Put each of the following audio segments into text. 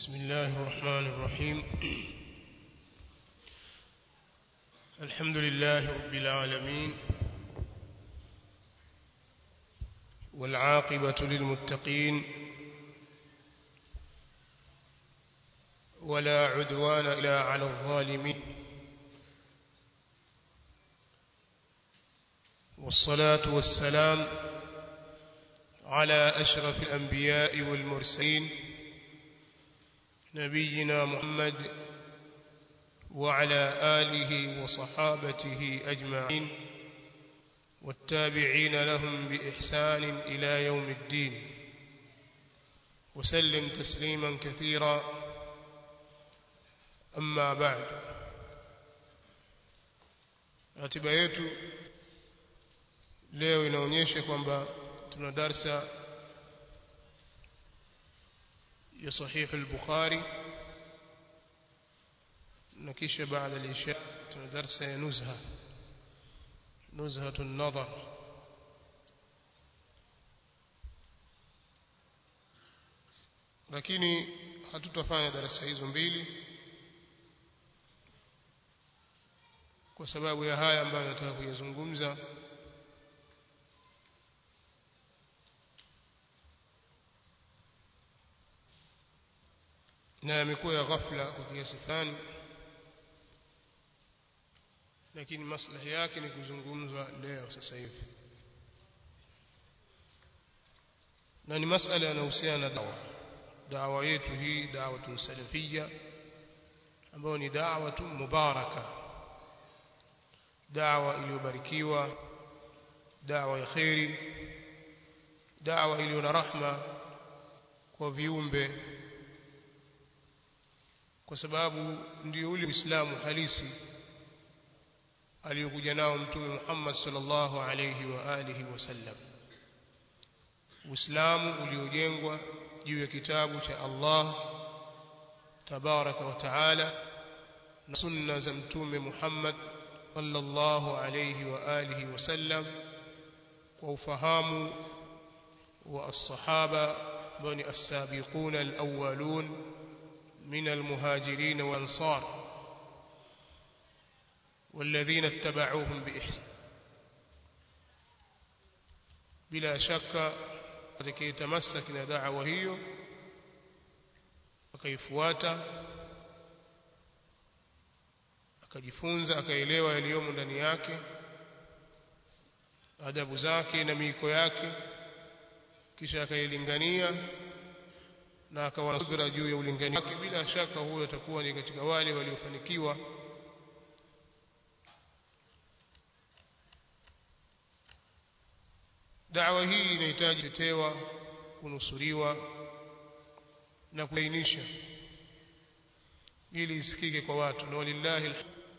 بسم الله الرحمن الرحيم. الحمد لله رب العالمين، والعاقبة للمتقين، ولا عدوان إلا على الظالمين، والصلاة والسلام على أشرف الأنبياء والمرسلين نبينا محمد وعلى آله وصحابته أجمعين والتابعين لهم بإحسان إلى يوم الدين، وسلم تسليما كثيرا. أما بعد، ratiba yetu leo inaonyesha kwamba tuna darsa ya sahih al-Bukhari na kisha baada al-isha tuna darsa ya nuzhatun nadhar. Lakini hatutafanya darasa hizo mbili kwa sababu ya haya ambayo nataka kuyazungumza. Na yamekuwa ya ghafla kwa kiasi fulani, lakini maslahi yake ni kuzungumzwa leo sasa hivi, na ni masala yanayohusiana na da'wa yetu hii, da'watun salafiyya, ambayo ni da'watun mubaraka, da'wa iliyobarikiwa, da'wa ya khairi, da'wa iliyo na rahma kwa viumbe, kwa sababu ndio ule Uislamu halisi aliyokuja nao Mtume Muhammad sallallahu alayhi wa alihi wasallam, Uislamu uliojengwa juu ya kitabu cha Allah tabaraka wa taala na sunna za Mtume Muhammad sallallahu alayhi wa alihi wasallam, kwa ufahamu wa as-sahaba ambao ni as-sabiquna al-awwalun من المهاجرين والأنصار والذين اتبعوهم بإحسان. بلا شك atakayetamassak na da'wa hiyo akaifuata, akajifunza, akaelewa yaliyomo ndani yake, adabu zake na miiko yake, kisha akailingania na akawa subira juu ya ulingani wake, bila shaka huyo atakuwa ni katika wale waliofanikiwa. Da'wa hii inahitaji kutetewa, kunusuriwa na kuainisha ili isikike kwa watu, na walillahi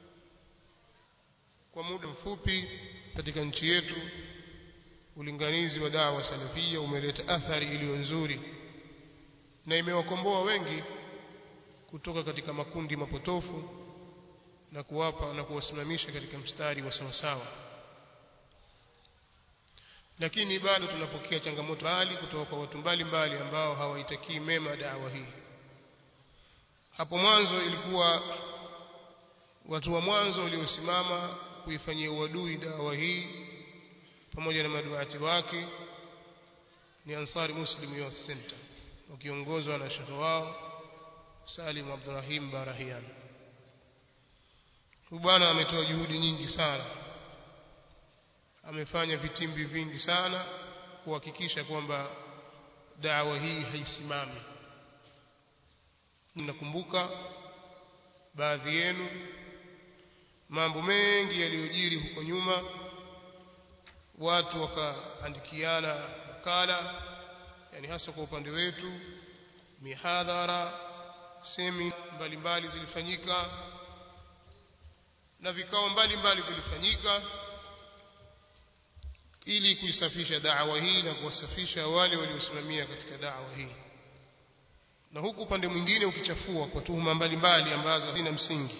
kwa muda mfupi katika nchi yetu ulinganizi wa da'wa salafia umeleta athari iliyo nzuri na imewakomboa wengi kutoka katika makundi mapotofu na kuwapa na kuwasimamisha katika mstari wa sawasawa. Lakini bado tunapokea changamoto hali kutoka kwa watu mbalimbali ambao hawaitakii mema da'wa hii. Hapo mwanzo ilikuwa watu wa mwanzo waliosimama kuifanyia uadui da'wa hii pamoja na maduati wake ni Ansari Muslim Youth Center, wakiongozwa na shekhi wao Salim Abdurrahim Barahian. Bwana ametoa juhudi nyingi sana, amefanya vitimbi vingi sana kuhakikisha kwamba da'wa hii haisimami. Nakumbuka baadhi yenu mambo mengi yaliyojiri huko nyuma, watu wakaandikiana makala, yani hasa kwa upande wetu, mihadhara, semina mbalimbali zilifanyika na vikao mbalimbali vilifanyika ili kuisafisha da'wa hii na kuwasafisha wale waliosimamia katika da'wa hii, na huku upande mwingine ukichafua kwa tuhuma mbalimbali ambazo hazina msingi.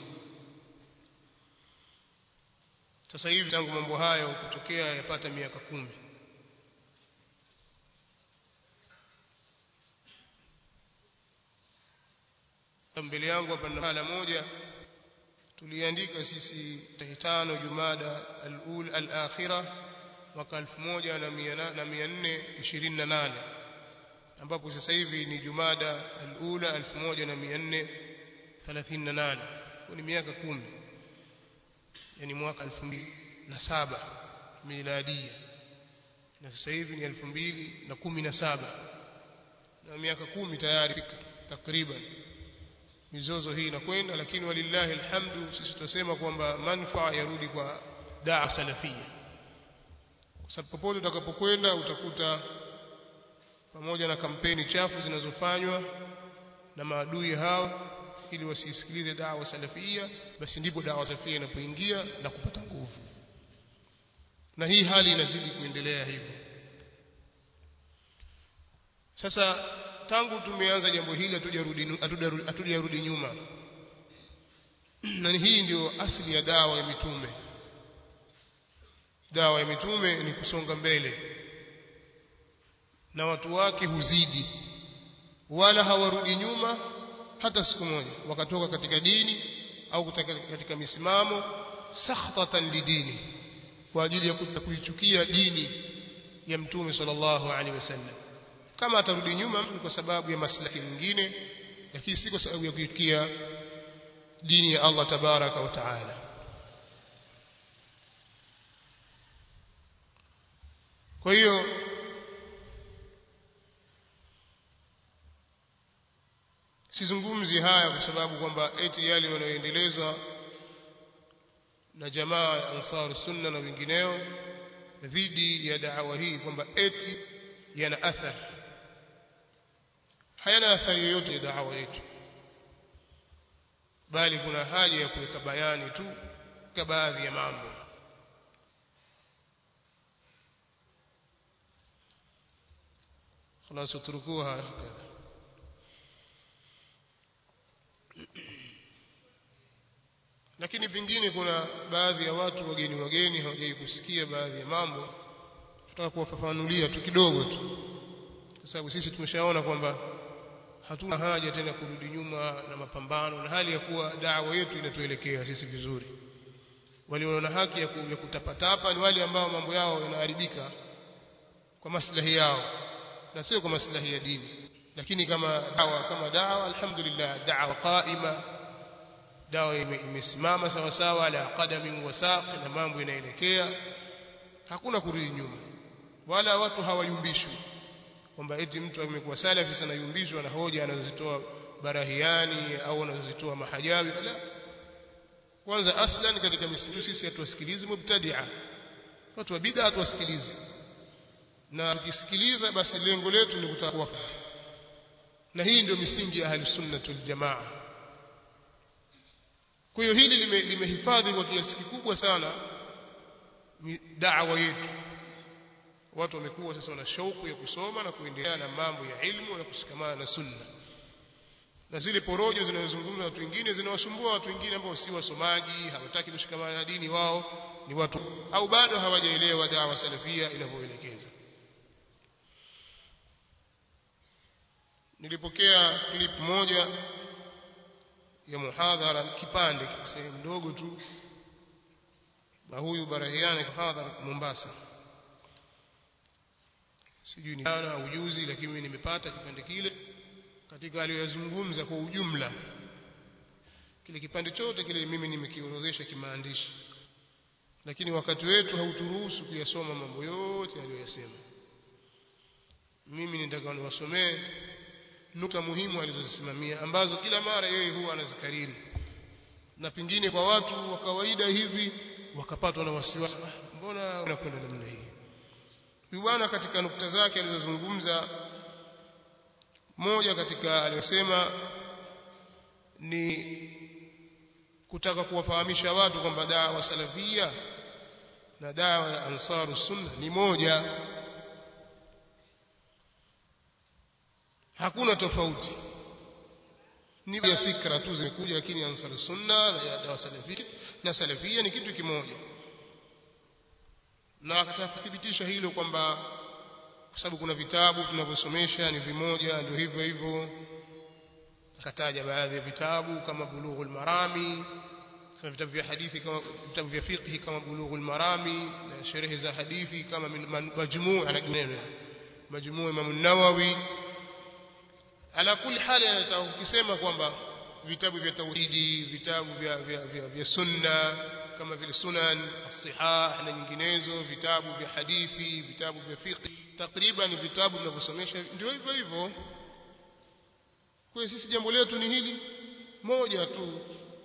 Sasa hivi tangu mambo hayo kutokea yapata miaka 10, mbele yangu hapa na hala moja tuliandika sisi tarehe 5 Jumada al-akhirah mwaka 1428 ambapo sasa hivi ni Jumada al-ula 1438 ni miaka 10 yani mwaka 2007 miladia na sasa hivi ni 2017 na miaka 10 tayari takriban mizozo hii inakwenda, lakini walillahi alhamdu sisi tunasema kwamba manufaa yarudi kwa da'wa salafia. Kwa sababu popote utakapokwenda utakuta pamoja na kampeni chafu zinazofanywa na maadui hao ili wasisikilize da'wa salafia, basi ndipo da'wa salafia inapoingia na kupata nguvu. Na hii hali inazidi kuendelea hivyo. Sasa tangu tumeanza jambo hili hatujarudi nyuma. Na hii ndio asili ya dawa ya mitume. Dawa ya mitume ni kusonga mbele. Na watu wake huzidi. Wala hawarudi nyuma hata siku moja. Wakatoka katika dini au kutoka katika misimamo sakhtatan lidini, kwa ajili ya kuichukia dini ya mtume sallallahu alaihi wasallam. Kama atarudi nyuma mtu kwa sababu ya maslahi mengine, lakini si kwa sababu ya kuichukia dini ya Allah tabaraka wa taala. Kwa hiyo sizungumzi haya kwa sababu kwamba eti yale yanayoendelezwa na jamaa ya Ansar Sunna na wengineo dhidi ya da'wa hii kwamba eti yana athari. Hayana athari yoyote ya da'wa yetu, bali kuna haja ya kuweka bayani tu kwa baadhi ya mambo. خلاص اتركوها هكذا. Lakini pengine kuna baadhi ya watu wageni hawajai kusikia baadhi ya mambo, tutaka kuwafafanulia tu kidogo tu, kwa sababu sisi tumeshaona kwamba hatuna haja tena kurudi nyuma na mapambano, na hali ya kuwa da'wa yetu inatuelekea sisi vizuri. Waliona haki ya kutapatapa ni wale ambao mambo yao yanaharibika kwa maslahi yao na sio kwa maslahi ya dini. Lakini kama da'wa alhamdulillah, da'wa qaima, dawa imesimama sawa sawa ala qadamin wa saq, na mambo inaelekea, hakuna kurudi nyuma, wala watu hawayumbishwi kwamba eti mtu amekuwa salafi sana yumbishwa na hoja anazozitoa barahiani au anazozitoa mahajawi. La, kwanza aslan katika misingi sisi hatuwasikilizi mubtadi'a, watu wa bid'a hatuwasikilizi, na tukisikiliza basi lengo letu ni kutaka kuwafuata. Na hii ndio misingi ya Ahlus Sunnah wal Jamaa. Kwa hiyo hili limehifadhi kwa kiasi kikubwa sana da'wa yetu. Watu wamekuwa sasa wana shauku ya kusoma na kuendelea na mambo ya ilmu na kushikamana na sunna. Na zile porojo zinazozungumzwa na watu wengine zinawasumbua watu wengine ambao si wasomaji, hawataki kushikamana na dini, wao ni watu au bado hawajaelewa da'wa salafia inavyoelekeza. Nilipokea clip moja ya muhadhara, kipande sehemu ndogo tu, na huyu barahiana muhadhara Mombasa, sijui ni jana au juzi, lakini mimi nimepata kipande kile katika aliyozungumza kwa ujumla. Kile kipande chote kile mimi nimekiorodhesha kimaandishi, lakini wakati wetu hauturuhusu kuyasoma mambo yote aliyosema. Mimi nitaka niwasomee nukta muhimu alizozisimamia, ambazo kila mara yeye huwa anazikariri, na pengine kwa watu wa kawaida hivi wakapatwa na wasiwasi, mbona unakwenda namna hii? Huyu bwana katika nukta zake alizozungumza, moja katika aliyosema ni kutaka kuwafahamisha watu kwamba da'wa salafia na da'wa ya Ansarus Sunna ni moja, hakuna tofauti. Ni ya fikra tu zimekuja, lakini Ansarus Sunna na da'wa salafia na salafia ni kitu kimoja. Na akathibitisha hilo kwamba kwa sababu kuna vitabu tunavyosomesha ni vimoja, ndio hivyo hivyo. akataja baadhi ya vitabu kama Bulughul Marami, kama vitabu vya hadithi kama vitabu vya fiqh kama Bulughul Marami, na sherehe za hadithi kama Majmuu' anaguneno Majmuu' Imam an-Nawawi. Ala kulli hali nataka kusema kwamba vitabu vya tauhidi, vitabu vya sunna kama vile Sunan as-Sihah na nyinginezo, vitabu vya hadithi, vitabu vya fiqh, takriban vitabu vinavyosomesha ndio hivyo hivyo. Kwa sisi jambo letu ni hili moja tu.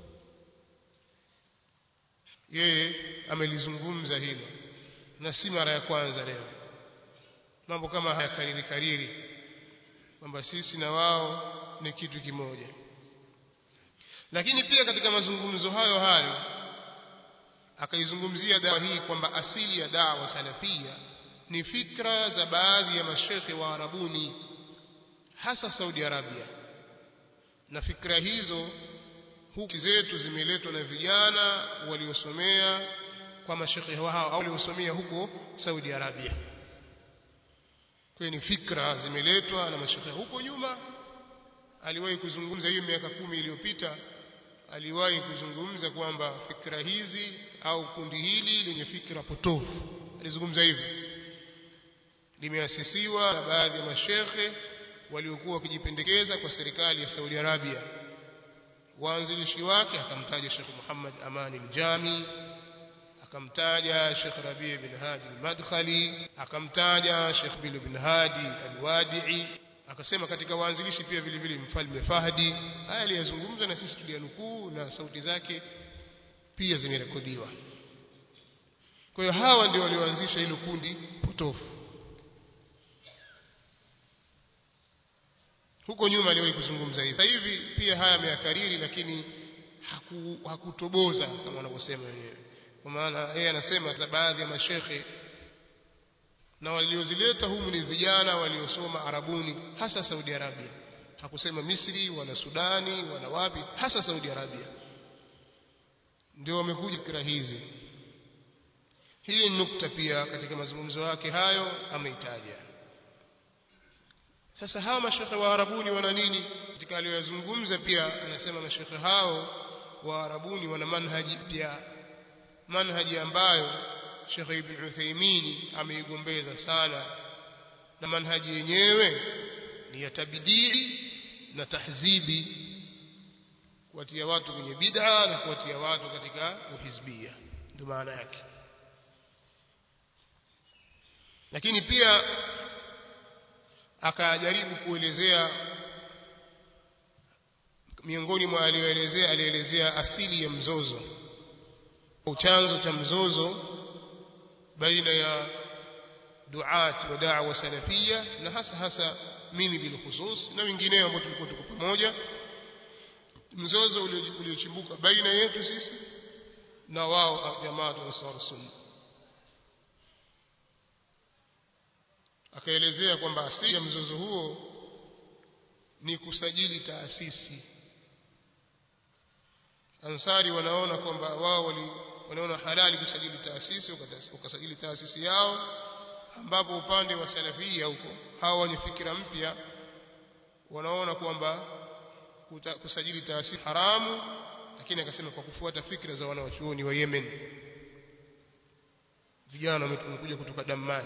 Yeye amelizungumza hilo na si mara ya kwanza leo. Mambo kama haya kariri kwamba sisi na wao ni kitu kimoja. Lakini pia katika mazungumzo hayo akaizungumzia dawa hii kwamba asili ya dawa salafia ni fikra za baadhi ya mashekhe wa Arabuni, hasa Saudi Arabia, na fikra hizo huku zetu zimeletwa na vijana waliosomea kwa mashekhe hao au waliosomea huko Saudi Arabia. Kwa ni fikra zimeletwa na mashekhe huko nyuma. Aliwahi kuzungumza hiyo miaka 10 iliyopita, aliwahi kuzungumza kwamba fikra hizi au kundi hili lenye fikra potofu, alizungumza hivyo, limeasisiwa na baadhi ya mashekhe waliokuwa wakijipendekeza kwa serikali ya Saudi Arabia. Waanzilishi wake akamtaja Sheikh Muhammad Aman al-Jami, akamtaja Sheikh Rabi' bin Hadi al-Madkhali, akamtaja Sheikh Bil bin Hadi al-Wadi'i, akasema katika waanzilishi pia vile vile Mfalme Fahdi. Haya aliyazungumza na sisi tulianukuu na sauti zake pia zimerekodiwa. Kwa hiyo hawa ndio walioanzisha hilo kundi potofu. Huko nyuma aliwahi kuzungumza hivi. Sasa hivi pia haya ameyakariri, lakini hakutoboza kama wanavyosema wenyewe. Kwa maana yeye anasema za baadhi ya mashekhe na waliozileta humu ni vijana waliosoma Arabuni, hasa Saudi Arabia. Hakusema Misri wala Sudani wala wapi, hasa Saudi Arabia ndio wamekuja fikra hizi. Hii nukta pia katika mazungumzo yake hayo ameitaja. Sasa hawa mashekhe wa Arabuni wana nini? Katika aliyozungumza pia anasema mashekhe hao wa Arabuni wana manhaji pia, manhaji ambayo Sheikh Ibn Uthaymeen ameigombeza sana, na manhaji yenyewe ni ya tabdili na tahzibi, kuwatia watu kwenye bid'a na kuwatia watu katika uhizbia, ndio maana yake. Lakini pia akajaribu kuelezea, miongoni mwa alielezea asili ya mzozo, chanzo cha mzozo baina ya duat wa da'wa salafia, na hasa mimi bil khusus na wengineo ambao tulikuwa tuko pamoja, mzozo uliochimbuka baina yetu sisi na wao jamaa wa Ansar Sunna. Akaelezea kwamba asili ya mzozo huo ni kusajili taasisi. Ansari wanaona kwamba wao wanaona halali kusajili taasisi, wakasajili taasisi yao, ambapo upande wa salafia huko hao wenye fikra mpya wanaona kwamba kusajili taasisi haramu, lakini akasema kwa kufuata fikra za wanawachuoni wa Yemen, vijana wamekuja kutoka Dammam.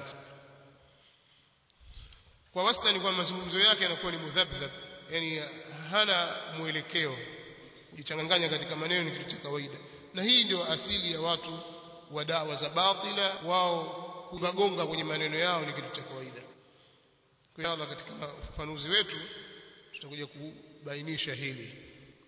Kwa wastani kwa mazungumzo yake yanakuwa ni mudhabdhab, yani hana mwelekeo, kujichanganya katika maneno ni kitu cha kawaida. Na hii ndio asili ya watu wa dawa za batila, wao kugonga kwenye maneno yao ni kitu cha kawaida. Kwa hiyo katika ufafanuzi wetu tutakuja kubainisha hili.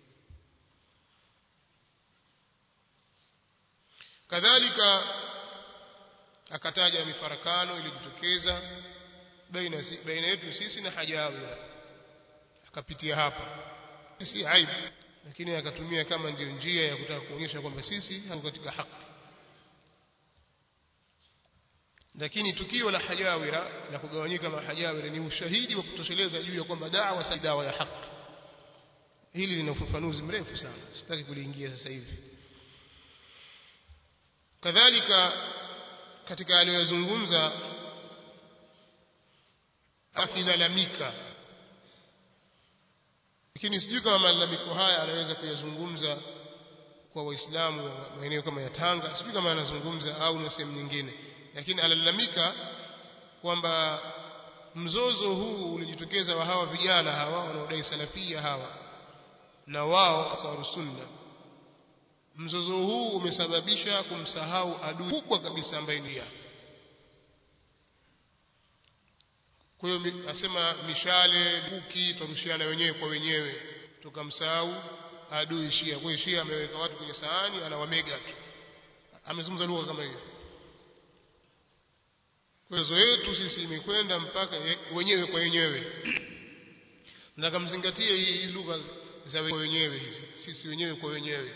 Kadhalika akataja mifarakano iliyojitokeza baina yetu sisi na Hajawira, akapitia hapa. Si aibu, lakini akatumia kama ndio njia ya kutaka kuonyesha kwamba sisi hatuko katika haki. Lakini tukio la Hajawira na kugawanyika mahajawira ni ushahidi wa kutosheleza juu ya kwamba da'wa si dawa ya haki. Hili lina ufafanuzi mrefu sana, sitaki kuliingia sasa hivi. Kadhalika katika aliyozungumza akilalamika lakini sijui kama malalamiko haya anaweza kuyazungumza kwa waislamu wa maeneo kama ya Tanga, sijui kama anazungumza au na sehemu nyingine, lakini alalamika kwamba mzozo huu ulijitokeza wa hawa vijana hawa wanaodai salafia hawa na wao Ansar Sunna. Mzozo huu umesababisha kumsahau adui kubwa kabisa ambaye ni Shia. Kwa hiyo asema mishale buki turushiana wenyewe kwa wenyewe, tukamsahau adui Shia. Kwa hiyo Shia ameweka watu kwenye sahani anawamega tu. Amezungumza lugha kama hiyo. Kwa hiyo yetu sisi imekwenda mpaka wenyewe kwa wenyewe. Na kamzingatie hii lugha za wenyewe hizi, sisi wenyewe kwa wenyewe.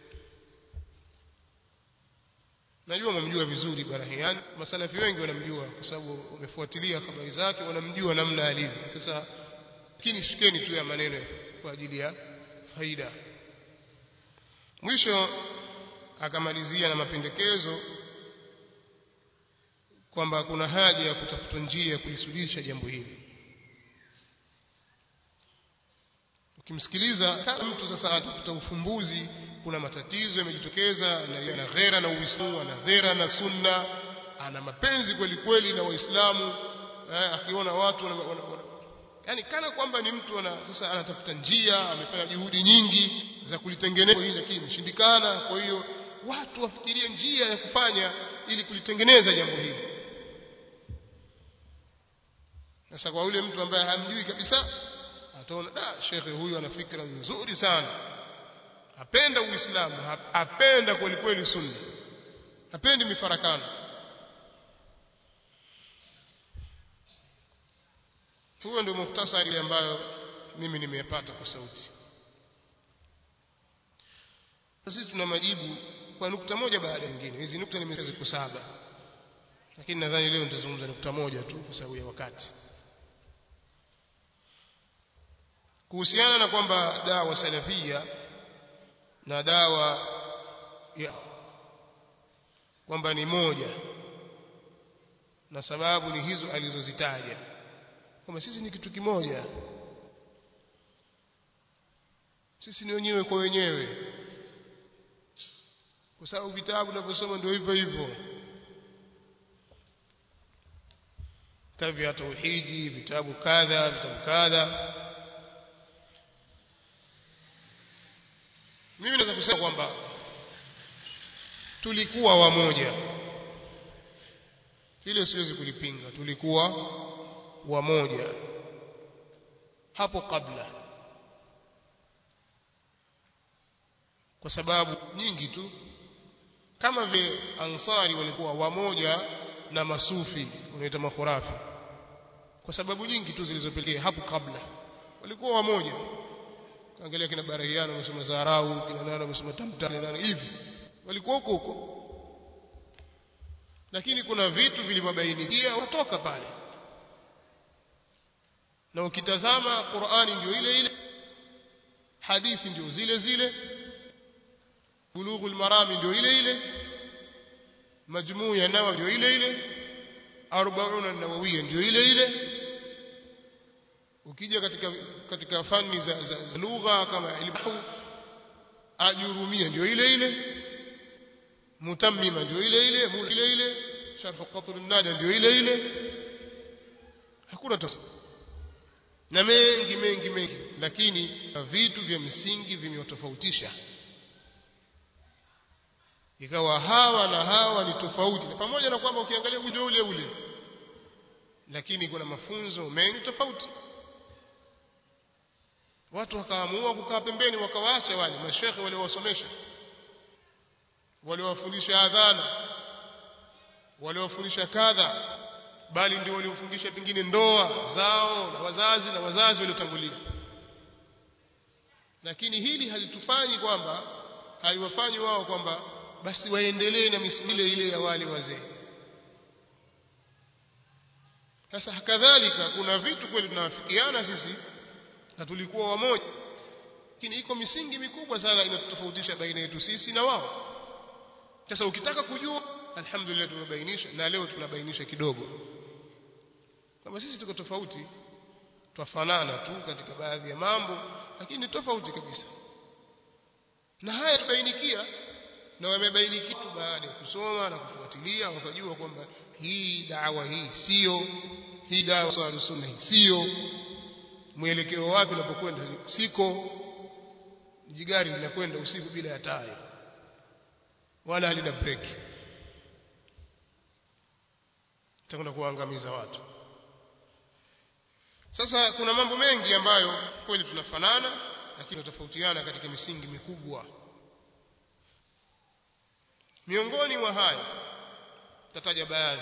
Najua mnamjua vizuri Barahian, masalafi wengi wanamjua kwa sababu umefuatilia habari zake, wanamjua namna alivyo. Sasa lakini shikeni tu ya maneno kwa ajili ya faida. Mwisho akamalizia na mapendekezo kwamba kuna haja ya kutafuta njia ya kulisuluhisha jambo hili. Ukimsikiliza kama mtu sasa atafuta ufumbuzi, kuna matatizo yamejitokeza na yana ghera na Uislamu, ana ghera na Sunna, ana mapenzi kweli kweli na Waislamu, akiona watu yani kana kwamba ni mtu sasa anatafuta njia, amefanya juhudi nyingi za kulitengeneza hili lakini imeshindikana. Kwa hiyo watu wafikirie njia ya kufanya ili kulitengeneza jambo hili. Sasa kwa yule mtu ambaye hamjui kabisa, ataona shekhe huyu ana fikra nzuri sana, apenda Uislamu, apenda kweli kweli Sunna, apendi mifarakano. Huo ndio muhtasari ambayo mimi nimeyapata kwa sauti. Sisi tuna majibu kwa nukta moja baada ya nyingine. Hizi nukta nimeziko 7, lakini nadhani leo nitazungumza nukta moja tu kwa sababu ya wakati. Kuhusiana na kwamba dawa salafia na dawa ya kwamba ni moja, na sababu ni hizo alizozitaja, kwamba sisi ni kitu kimoja, sisi ni wenyewe kwa wenyewe, kwa sababu vitabu tunavyosoma ndio hivyo hivyo. Vitabu vya tauhidi, vitabu kadha, vitabu kadha. Mimi naweza kusema kwamba tulikuwa wamoja, hilo siwezi kulipinga, tulikuwa wamoja hapo kabla, kwa sababu nyingi tu, kama vile Ansari walikuwa wamoja na masufi unaita makhurafi, kwa sababu nyingi tu zilizopelekea hapo kabla walikuwa wamoja. Angalia kina Barahian wamesoma Zarau, kina nani wamesoma Tamtani nani hivi, walikuwa huko. Lakini kuna vitu vilivyobainikia watoka pale, na ukitazama Qur'ani ndio ile ile, hadithi ndio zile zile, Bulughul Marami ndio ile ile, Majmuu ya Nawawi ndio ile ile, 40 an-Nawawiyya ndio ile ile. Ukija katika fani za lugha kama ilmu Ajurumia ndio ile ile, Mutammima ndio ile ile, Sharh Qatr an-Nada ndio ile ile. Hakuna tofauti na mengi, lakini vitu vya msingi vimewatofautisha, ikawa hawa na hawa ni tofauti, na pamoja na kwamba ukiangalia ule ule, lakini kuna mafunzo mengi tofauti. Watu wakaamua kukaa pembeni, wakawaacha wale mashekhe waliowasomesha, waliowafundisha adhana, waliowafundisha kadha, bali ndio waliofundisha pengine ndoa zao na wazazi waliotangulia. Lakini hili halitufanyi kwamba, haiwafanyi wao kwamba basi waendelee na misimile ile ya wale wazee. Sasa kadhalika kuna vitu kweli tunawafikiana sisi na tulikuwa wamoja, lakini iko misingi mikubwa sana inatofautisha baina yetu sisi na wao. Sasa ukitaka kujua, alhamdulillah tumebainisha, na leo tunabainisha kidogo kama sisi tuko tofauti, tufanana tu katika baadhi ya mambo, lakini tofauti kabisa. Na haya tubainikia na wamebainikia baada ya kusoma na kufuatilia, wakajua kwamba hii da'wa hii sio, hii da'wa ya sunna hii sio, mwelekeo wapi unapokwenda siko. Jigari linakwenda usiku bila ya taa wala halina breki, itakwenda kuangamiza watu. Sasa kuna mambo mengi ambayo kweli tunafanana lakini tunatofautiana katika misingi mikubwa. Miongoni mwa haya tataja baadhi.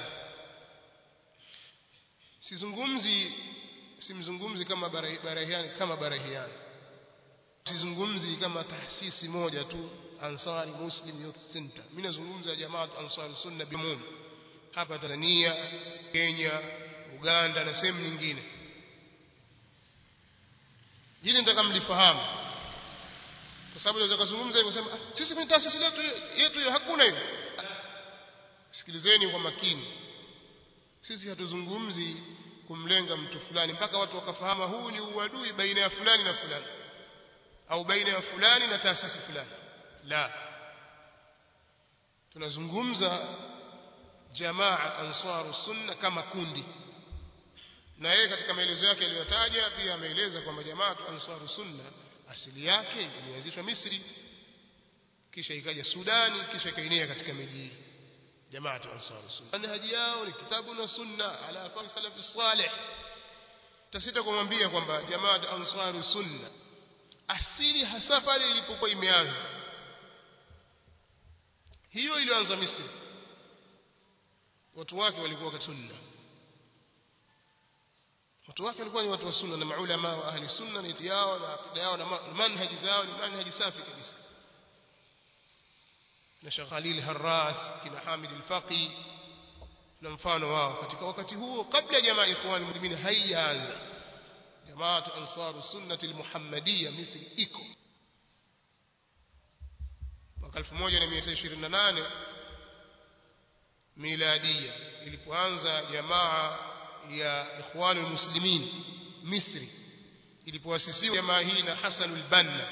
Simzungumzi kama barahiani, sizungumzi kama taasisi moja tu Ansari Muslim Youth Center. Mimi nazungumza jamaa Ansari Sunna bimum hapa Tanzania, Kenya, Uganda na sehemu nyingine. Hili nataka mlifahamu, kwa sababu naweza kuzungumza hivyo kusema sisi kwenye taasisi yetu hakuna hivyo. Sikilizeni kwa makini. Sisi hatuzungumzi kumlenga mtu fulani mpaka watu wakafahamu huu ni uadui baina ya fulani na fulani au baina ya fulani na taasisi fulani. La, tunazungumza jamaa Ansar Sunna kama kundi. Na yeye katika maelezo yake aliyotaja pia ameeleza kwamba jamaa Ansar Sunna asili yake ilianzishwa Misri, kisha ikaja Sudani, kisha ikaenea katika miji hii. Jamaa Ansar Sunna manhaji yao ni kitabu na sunna ala fahmi salafi salih. Tasita kumwambia kwamba jamaa Ansar Sunna asili hasa pale ilipokuwa imeanza, hiyo ilianza Misri, watu wake walikuwa katika sunna, watu wake walikuwa ni watu wa sunna na maulama wa ahli sunna, ni yao na akida yao na manhaji zao ni manhaji safi kabisa. Na Sheikh Khalil Harras, kina Hamid al-Faqi na mfano wao katika wakati huo, kabla jamaa Ikhwan Muslimin haijaanza. Jamaa Ansar Sunnah al-Muhammadiyya Misri iko mwaka 1928 miladia ilipoanza jamaa ya Ikhwan Muslimin Misri, ilipoasisiwa jamaa hii na Hassan al-Banna.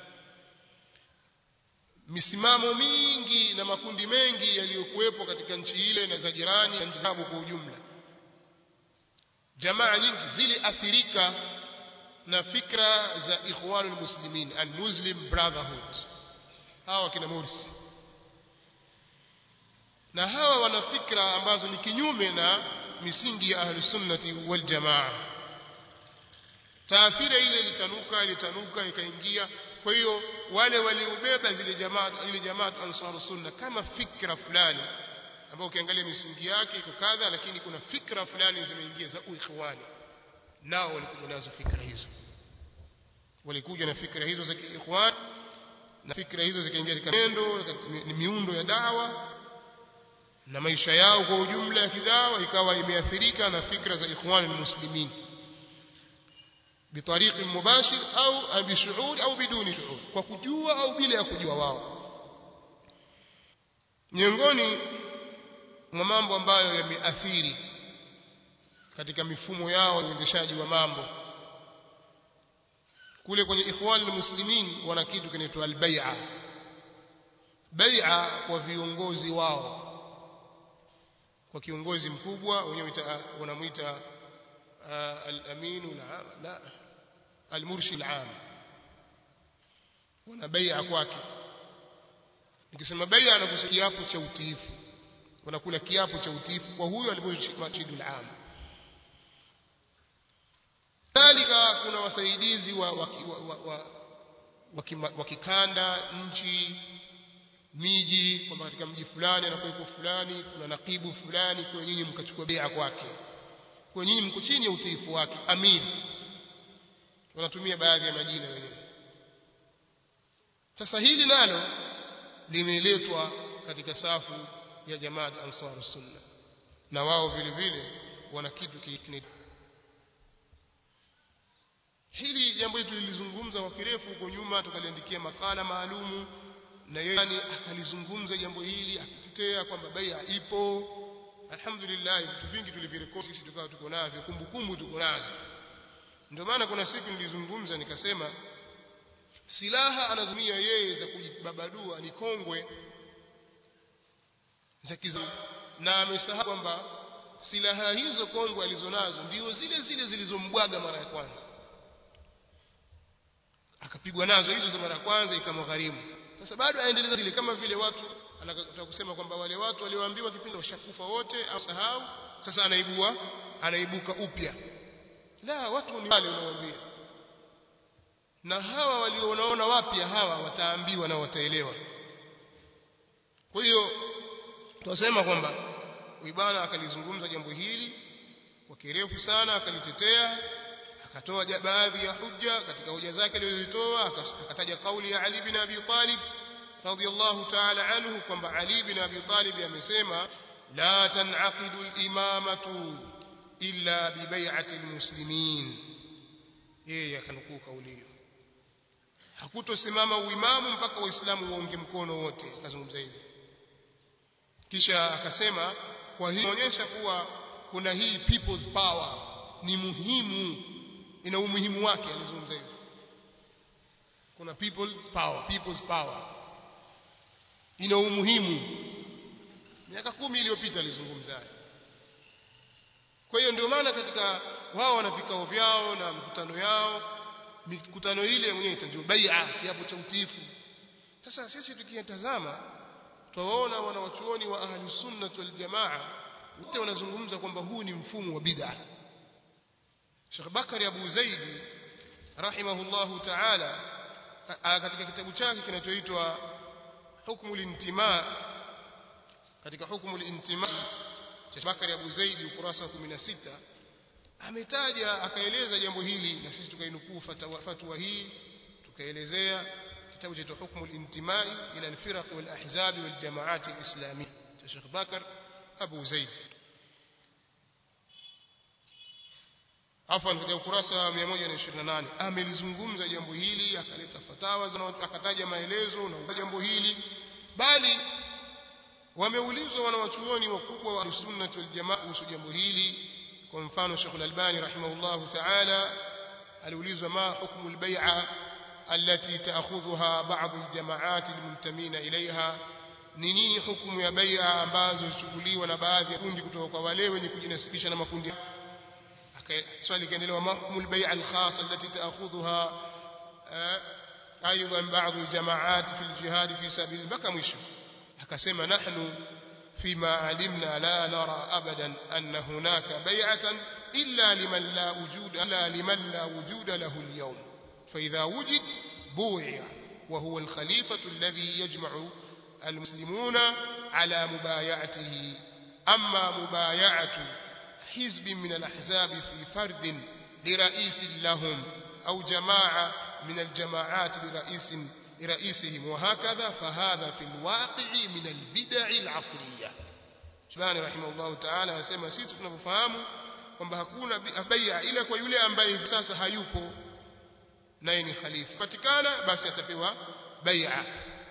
Misimamo mingi na makundi mengi yaliyokuwepo katika nchi ile na za jirani na nchi zao kwa ujumla, jamaa nyingi ziliathirika na fikra za Ikhwanul Muslimin, al-Muslim Brotherhood, hawa kina Morsi. Na hawa wana fikra ambazo ni kinyume na misingi ya Ahlus Sunnati wal Jamaa. Taathira ile ilitanuka ikaingia. Kwa hiyo wale waliobeba ile jamaa Ansar Sunna kama fikra fulani ambao ukiangalia misingi yake iko kadha, lakini kuna fikra fulani zimeingia za uikhwani, nao walikuja nazo fikra hizo, walikuja na fikra hizo za ikhwan, na fikra hizo zikaingia katika ni miundo ya dawa na maisha yao kwa ujumla ya kidawa, ikawa imeathirika na fikra za Ikhwan al-Muslimin بطريق مباشر au بشعور au biduni shuur, kwa kujua au bila ya kujua wao. Miongoni mwa mambo ambayo yameathiri katika mifumo yao ya uendeshaji wa mambo kule kwenye Ikhwan al-Muslimin, wana kitu kinaitwa al-bai'a. Bai'a kwa viongozi wao, kwa kiongozi mkubwa wenyewe wanamuita al-amin la al-murshid al-am, wana bai'a kwake. Nikisema bai'a anakusudia kiapo cha utiifu, wanakula kiapo cha utiifu kwa huyo al-murshid al-am. Kadhalika kuna wasaidizi wa kikanda, nchi, miji, kwamba katika mji fulani anakuwepo fulani, kuna nakibu fulani, kwa nyinyi mkachukua bai'a kwake, kwa nyinyi mko chini ya utiifu wake, amir. Wanatumia baadhi ya majina wenyewe. Sasa hili nalo limeletwa katika safu ya jamaa Ansar Sunna, na wao vile vile wana kitu kingine. Hili jambo hili tulizungumza kwa kirefu huko nyuma, tukaliandikia makala maalumu, na yeye akalizungumza jambo hili akitetea kwamba bai'a ipo. Alhamdulillah, vitu vingi tulivirekodi sisi, tukawa tuko navyo, kumbukumbu tuko nazo. Ndio maana kuna siku nilizungumza nikasema silaha anazotumia yeye za kujibabadua ni kongwe za kizazi, na amesahau kwamba silaha hizo kongwe alizonazo ndio zile zile zilizombwaga mara ya kwanza, akapigwa nazo hizo za mara ya kwanza ikamgharimu. Sasa bado aendeleza zile, kama vile watu anataka kusema kwamba wale watu walioambiwa kipindi washakufa wote au sahau, sasa anaibuka upya. La, watu ni wale unaoambia, na hawa walioona wapya hawa wataambiwa na wataelewa. Kwa hiyo tunasema kwamba huyu bwana akalizungumza jambo hili kwa kirefu sana, akalitetea, akatoa baadhi ya hujja. Katika hoja zake alizozitoa akataja kauli ya Ali bin Abi Talib radhiyallahu ta'ala anhu kwamba Ali bin Abi Talib amesema la tan'aqidu al-imamatu illa bi bai'ati al-muslimin. Yeye akanukuu kauli hiyo, hakutosimama uimamu mpaka waislamu waunge mkono wote, akazungumza hivyo. Kisha akasema kwa hiyo inaonyesha kuwa kuna hii people's power ni muhimu, ina umuhimu wake. Alizungumza hivyo, kuna people's power ina umuhimu. Miaka 10 iliyopita alizungumza hayo. Kwa hiyo ndio maana katika wao wana vikao vyao na mikutano ile mwenyewe ndio bai'a, kiapo cha utiifu. Sasa sisi tukiyatazama tuwaona wanawachuoni wa ahli sunnah wal jamaa wote wanazungumza kwamba huu ni mfumo wa bid'a. Sheikh Bakari Abu Zaid rahimahullahu ta'ala katika kitabu chake kinachoitwa Hukmul Intima, katika Hukmul Intima cha Bakari Abu Zaid ukurasa 16 ametaja, akaeleza jambo hili, na sisi tukainukuu fatwa hii tukaelezea kitabu cha Hukmul Intima ila al-firaq wal ahzab wal jamaat al-islamiyya cha Sheikh Bakar Abu Zaid. Katika ukurasa 128 amelizungumza jambo hili, akaleta fatawa, akataja maelezo na jambo hili. Bali wameulizwa wanawachuoni wakubwa wa sunnah wal jamaa kuhusu jambo hili. Kwa mfano Sheikh Al-Albani rahimahullahu ta'ala aliulizwa ma hukmu al-bai'a allati ta'khudhuha ba'd al-jama'at al-muntamina ilayha, ni nini hukumu ya bai'a ambazo huchukuliwa na baadhi ya kundi kutoka kwa wale wenye kujinasibisha na makundi. Swali kaendelea, ma hukmu al-bai'a al-khassa allati ta'khudhuha aidan ba'd al-jama'at fi al-jihad fi sabil, baka mwisho akasema nahnu فيما علمنا لا نرى أبدا أن هناك بيعة إلا لمن لا وجود له اليوم، فإذا وجد بويع، وهو الخليفة الذي يجمع المسلمون على مبايعته. أما مبايعة حزب من الأحزاب في فرد لرئيس لهم أو جماعة من الجماعات لرئيسهم وهكذا، فهذا في الواقع من البدع العصرية. Shulani rahimahullah ta'ala anasema sisi tunafahamu kwamba hakuna bai'a ila kwa yule ambaye sasa hayupo naye ni khalifa, patikana basi atapewa bai'a.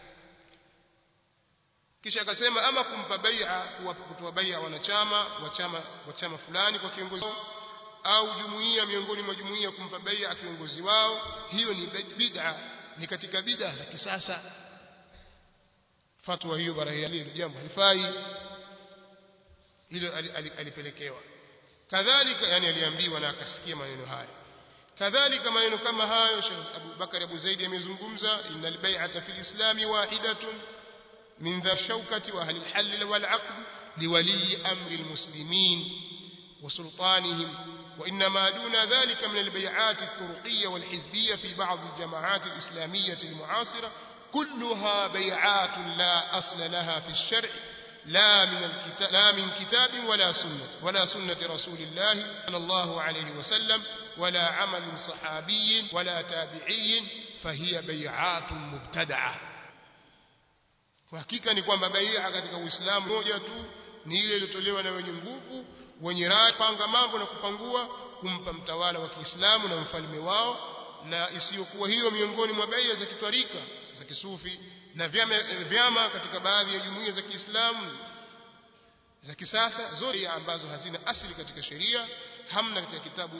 Kisha akasema ama kumpa bai'a, kutoa bai'a wanachama wa chama fulani kwa kiongozi au jumuiya miongoni mwa jumuiya kumpa bai'a kiongozi wao, hiyo ni bid'a, ni katika bid'a za kisasa. Fatwa hiyo barahia hili jambo halifai, hilo alipelekewa. Kadhalika yani aliambiwa na akasikia maneno haya. Kadhalika maneno kama hayo Sheikh Abu Bakar Abu Zaid amezungumza, innal bai'ata fil islami wahidatun min dha shawkati wa ahli al-hal wal 'aqd liwali amri al-muslimin wa sultanihim, وإنما دون ذلك من البيعات الطرقية والحزبية في بعض الجماعات الإسلامية المعاصرة كلها بيعات لا أصل لها في الشرع، لا من كتاب ولا سنة رسول الله صلى الله عليه وسلم ولا عمل صحابي ولا تابعي، فهي بيعات مبتدعة. وحقيقة ni kwamba bai'a katika Uislamu moja tu ni ile iliyotolewa na wenye nguvu, wenye rai panga mambo na kupangua, kumpa mtawala wa Kiislamu na mfalme wao, na isiyokuwa hiyo miongoni mwa bai'a za kitwarika za kisufi na vyama katika baadhi ya jumuiya za Kiislamu za kisasa, zote ambazo hazina asili katika sheria, hamna katika kitabu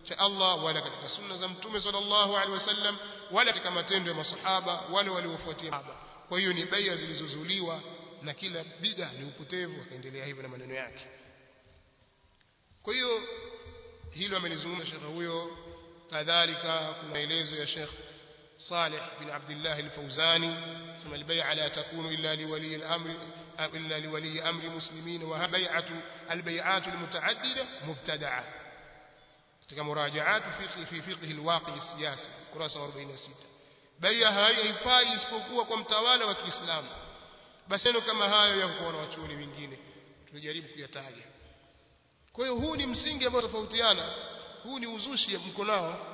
cha Allah wala katika sunna za mtume sallallahu alaihi wasallam wala katika matendo ya masahaba wale waliofuatia sahaba. Kwa hiyo ni bai'a zilizozuliwa na kila bid'a ni upotevu. Akaendelea hivyo na maneno yake. Kwa hiyo hilo amelizungumza shekhe huyo. Kadhalika kuna maelezo ya Sheikh Saleh bin Abdullah al-Fawzani sema al-bay'a la takunu illa liwali al-amri illa liwali amri muslimin wa bay'atu al-bay'at al-muta'addida mubtada'a katika murajaat fi fiqh al-waqi' al-siyasi kurasa 46. Bai'a haifai isipokuwa kwa mtawala wa Kiislamu. Basi neno kama hayo ya kwa wanachuoni wengine tunajaribu kuyataja. Kwa hiyo huu ni msingi ambao tofautiana, huu ni uzushi mko nao.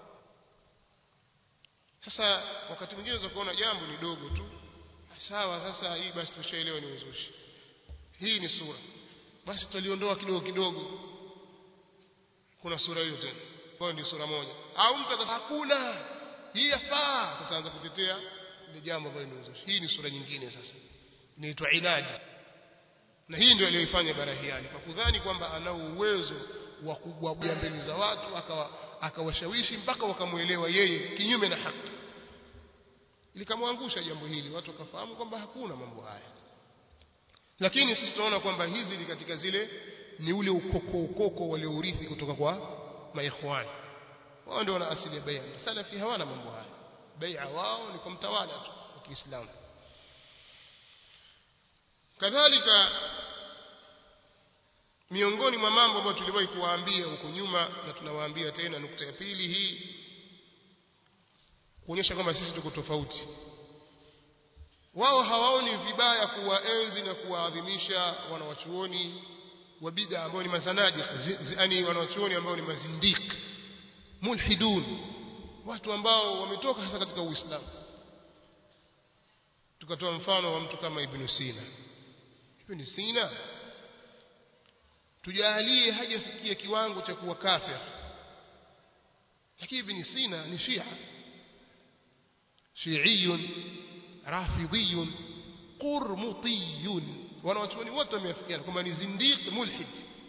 Sasa wakati mwingine unaweza kuona jambo ni dogo tu, sawa, sasa hii basi tushaelewa ni uzushi, hii ni sura, basi tutaliondoa kidogo kidogo. Kuna sura hiyo tena, kwa hiyo ndio sura moja. Au mtu atasema hakuna, hii yafaa, sasa anza kutetea ile jambo ambalo ni uzushi. Hii ni sura nyingine sasa, inaitwa inadi. Na hii ndio aliyoifanya Barahiani kwa kudhani kwamba ana uwezo wa kubwabia mbele za watu, akawashawishi mpaka wakamuelewa yeye kinyume na haki. Likamwangusha jambo hili, watu wakafahamu kwamba hakuna mambo haya. Lakini sisi tunaona kwamba hizi ni katika zile, ni ule ukoko waliourithi kutoka kwa maikhwani. Wao ndio wana asili ya bai'a. Salafi hawana mambo haya. Bai'a wao ni kwa mtawala tu wa Kiislamu. Kadhalika miongoni mwa mambo ambayo tuliwahi kuwaambia huko nyuma na tunawaambia tena, nukta ya pili hii, kuonyesha kwamba sisi tuko tofauti. Wao hawaoni vibaya kuwaenzi na kuwaadhimisha wanawachuoni wa bid'a ambao ni mazanaji, yani wanawachuoni ambao ni mazindiki, mulhidun, watu ambao wametoka hasa katika Uislamu. Tukatoa mfano wa mtu kama Ibn Sina. Ibn Sina tujalie hajafikia kiwango cha kuwa kafir, lakini Ibn Sina ni Shia, shi'iyun rafidhiyun qurmutiyun. Wanawachuoni wote wameafikiana kwamba ni zindiq mulhid,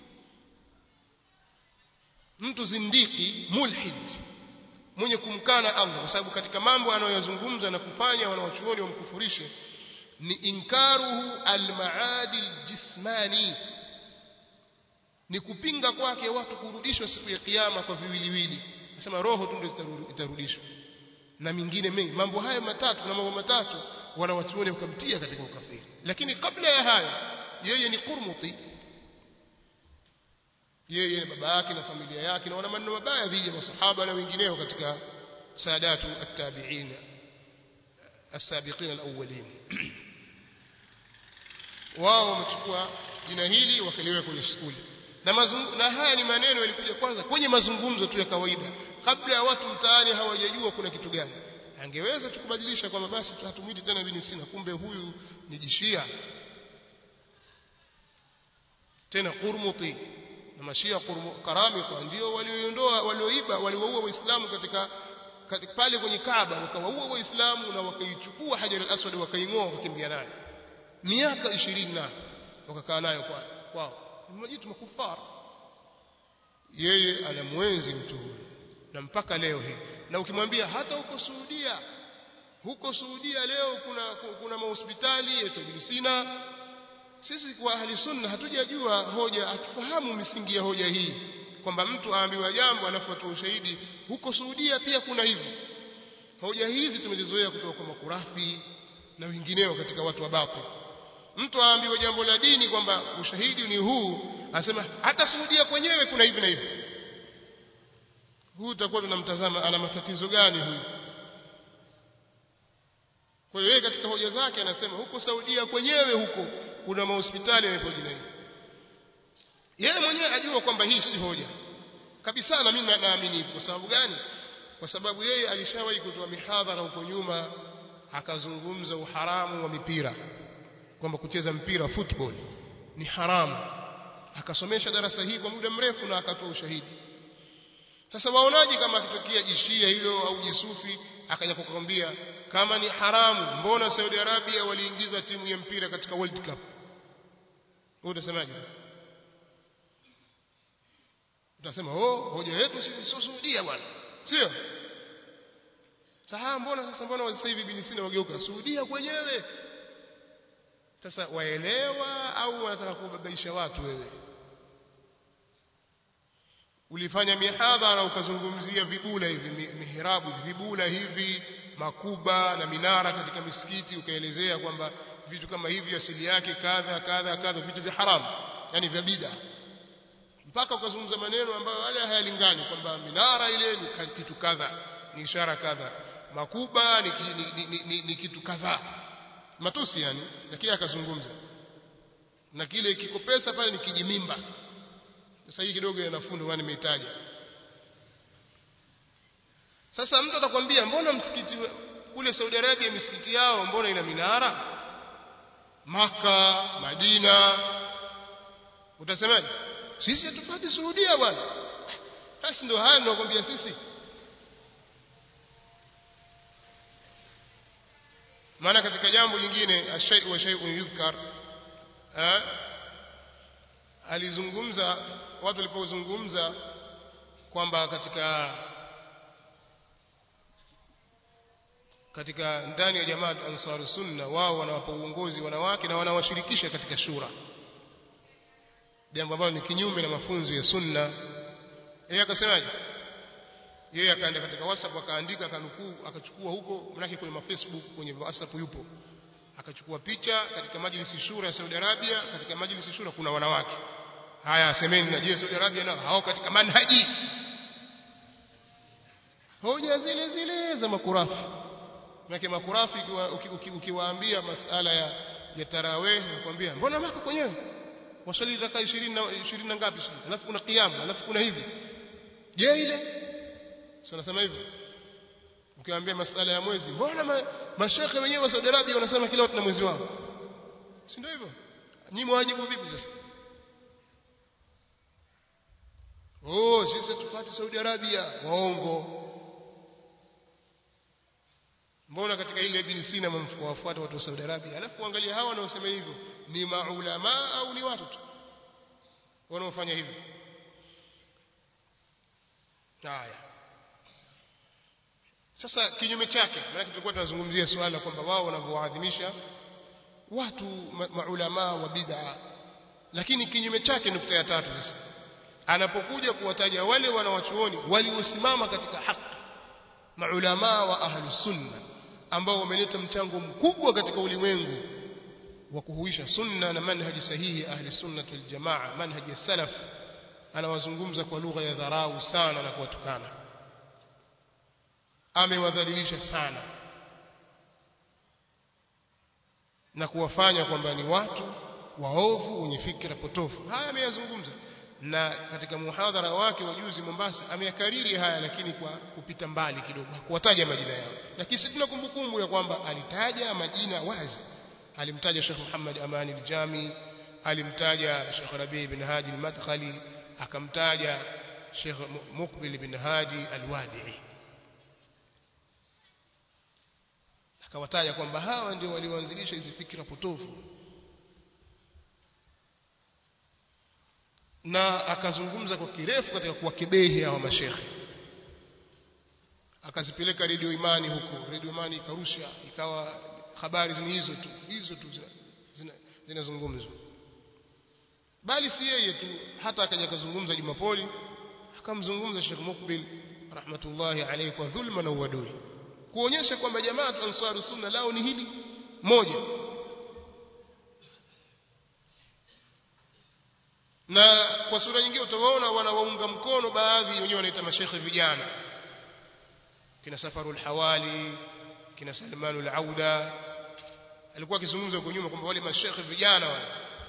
mtu zindiki mulhid mwenye kumkana Allah, kwa sababu katika mambo anayozungumza na kufanya wanawachuoni wamkufurishe ni inkaruhu al-maadi al-jismani, ni kupinga kwake watu kurudishwa siku ya kiyama kwa viwiliwili. Nasema roho tu ndio itarudishwa na mingine mengi. Mambo haya matatu na mambo matatu wanawachuoni wakamtia katika ukafiri. Lakini kabla ya hayo yeye ni qurmuti, yeye na baba yake na familia yake na wana maneno mabaya dhidi ya masahaba na wengineo katika saadatu at-tabi'in as-sabiqin al-awwalin. Wao wamechukua jina hili wakaliweka kwenye shule. Na haya ni maneno yalikuja kwanza kwenye mazungumzo tu ya kawaida, kabla ya watu mtaani hawajajua kuna kitu gani. Angeweza tukubadilisha kwamba basi hatumwiti tena Ibn Sina, kumbe huyu ni jishia tena qurmuti. Na mashia karamita ndio walioondoa, walioiba, walioua waislamu katika pale kwenye Kaaba, wakawaua waislamu na wakaichukua Hajar al-Aswad wakaingoa wakimbia nayo miaka 20 na wakakaa nayo kwao. Mmojitu makufar. Yeye anamwenzi mtu huyo na mpaka leo hii. Na ukimwambia hata huko Saudia leo kuna mahospitali yetu Ibn Sina, sisi kwa ahli sunna hatujajua hoja, hatufahamu misingi ya hoja hii kwamba mtu aambiwa jambo alafu atoe ushahidi. Huko Saudia pia kuna hivi. Hoja hizi tumezizoea kutoka kwa makurafi na wengineo katika watu wa batil. Mtu aambiwa jambo la dini kwamba ushahidi ni huu, asema hata Saudia kwenyewe kuna hivi na hivi. Huyu tutakuwa tunamtazama ana matatizo gani huyu? Kwa hiyo yeye katika hoja zake anasema huko Saudia kwenyewe huko kuna mahospitali yapo jina hili. Yeye mwenyewe ajua kwamba hii si hoja kabisa, na mimi naamini. Kwa sababu gani? Kwa sababu yeye alishawahi kutoa mihadhara huko nyuma, akazungumza uharamu wa mipira, kwamba kucheza mpira football ni haramu. Akasomesha darasa hili kwa muda mrefu na akatoa ushahidi. Sasa waonaje kama akitokea jishia hilo au jisufi akaja kukwambia kama ni haramu, mbona Saudi Arabia waliingiza timu ya mpira katika World Cup? Wewe utasemaje sasa? utasema hoja yetu sisi sio Saudia bwana, sio? Mbona sasa hivi Ibn Sina wageuka Saudia kwenyewe? Sasa waelewa au wanataka kubabaisha watu? Wewe ulifanya mihadhara ukazungumzia vibula hivi, mihrabu vibula hivi, makuba na minara katika misikiti, ukaelezea kwamba vitu kama hivi asili yake kadha kadha kadha, vitu vya haramu, yani vya bid'a, mpaka ukazungumza maneno ambayo wala hayalingani, kwamba minara ile ni kitu kadha, ni ishara kadha, makuba ni kitu kadha, matusi yani, lakini akazungumza na kile kiko pesa pale ni kijimimba. Sasa hii kidogo inafundo wani nimetaja. Sasa mtu atakwambia mbona msikiti kule Saudi Arabia misikiti yao mbona ina minara? Maka, Madina. Utasemaje? Sisi hatufuati Saudia bwana. Basi ndio haya ninakwambia sisi. Maana katika jambo lingine ashai wa shay'un yudhkar, alizungumza watu walipozungumza kwamba katika ndani ya jamaa Ansarus Sunna wao wanawapa uongozi wanawake na wanawashirikisha katika shura, jambo ambalo ni kinyume na mafunzo ya sunna. Yeye akasemaje? Yeye akaenda katika WhatsApp akaandika, akanukuu, akachukua huko, manake kwenye Facebook, kwenye WhatsApp yupo, akachukua picha katika majlisi shura ya Saudi Arabia. Katika majlisi shura kuna wanawake. Haya, semeni na je, Saudi Arabia nao hao katika manhaji hoja zile zile za makurafi? Maana makurafi ukiwaambia masala ya tarawih nakwambia mbona Maka kwenyewe waswali raka 20 na ngapi, alafu kuna kiamu, alafu kuna hivi. Je, ile sio nasema hivyo? Ukiwaambia masala ya mwezi, mbona mashekhe wenyewe wa Saudi Arabia wanasema kila watu na mwezi wao, si ndio hivyo? Nyinyi mwajibu vipi sasa? Sisi tufuate Saudi Arabia. Waongo. Mbona katika ile Ibn Sina wafuata watu wa Saudi Arabia? Alafu angalia hawa wanaosema hivyo ni maulama au ni watu tu wanaofanya hivyo? Haya, sasa kinyume chake, maana tulikuwa tunazungumzia swala kwamba wao wanavyoadhimisha watu maulama wa bid'a, lakini kinyume chake, nukta ya tatu sasa, anapokuja kuwataja wale wanawachuoni waliosimama katika haki, maulama wa ahlus sunna ambao wameleta mchango mkubwa katika ulimwengu wa kuhuisha sunna na manhaji sahihi ahli sunna wal jamaa, manhaji ya salaf, anawazungumza kwa lugha ya dharau sana na kuwatukana. Amewadhalilisha sana na kuwafanya kwamba ni watu waovu wenye fikra potofu. Haya ameyazungumza, na katika muhadhara wake wa juzi Mombasa ameyakariri haya, lakini kwa kupita mbali kidogo, hakuwataja majina yao. Lakini sisi tuna kumbukumbu ya kwamba alitaja majina wazi. Alimtaja Sheikh Muhammad Amani al-Jami, alimtaja Sheikh Rabi' ibn Hadi al-Madkhali, akamtaja Sheikh Muqbil ibn Hadi al-Wadi'i, akawataja kwamba hawa ndio walioanzilisha hizi fikra potofu, na akazungumza kwa kirefu katika kuwakebehi hawa mashekhe. Akazipeleka Radio Imani huko, Radio Imani ikarusha, ikawa habari hizo tu zinazungumzwa. Bali si yeye tu, hata akaja kuzungumza Jumapoli, akamzungumza Sheikh Muqbil rahmatullahi alayhi kwa dhulma na uadui, kuonyesha kwamba jamaa Ansarus Sunna lao ni hili moja. Na kwa sura nyingine utawaona wanawaunga mkono baadhi wenyewe wanaita mashekhe vijana, kina Safarul Hawali, kina Salmanul Auda. Alikuwa akizungumza huko nyuma kwamba wale mashekhe vijana wale,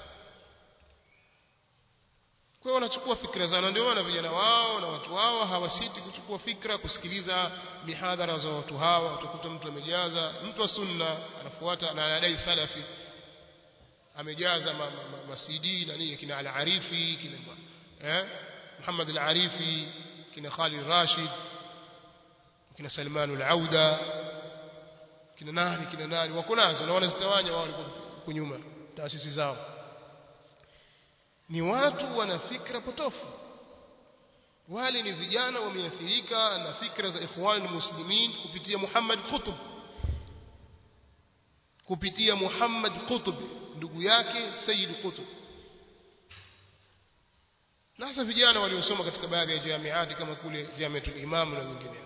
kwa hiyo wanachukua fikra zao, ndio wana vijana wao na watu wao hawasiti kuchukua fikra, kusikiliza mihadhara za watu hawa. Utakuta mtu amejaza, mtu wa sunna anafuata na anadai salafi, amejaza masidi na nini, kina al-Arifi, kina Muhammad al-Arifi, kina Khalid Rashid, kina Salmanul Auda, kina nani wako nazo, na wanazitawanya wao walikuwa kunyuma taasisi zao. Ni watu wana fikra potofu. wale ni vijana wameathirika na fikra za ikhwan muslimin kupitia Muhammad Qutb ndugu yake Sayyid Qutb. Na hasa vijana waliosoma katika baadhi ya jamiati kama kule Jamiatul Imam na wengineo.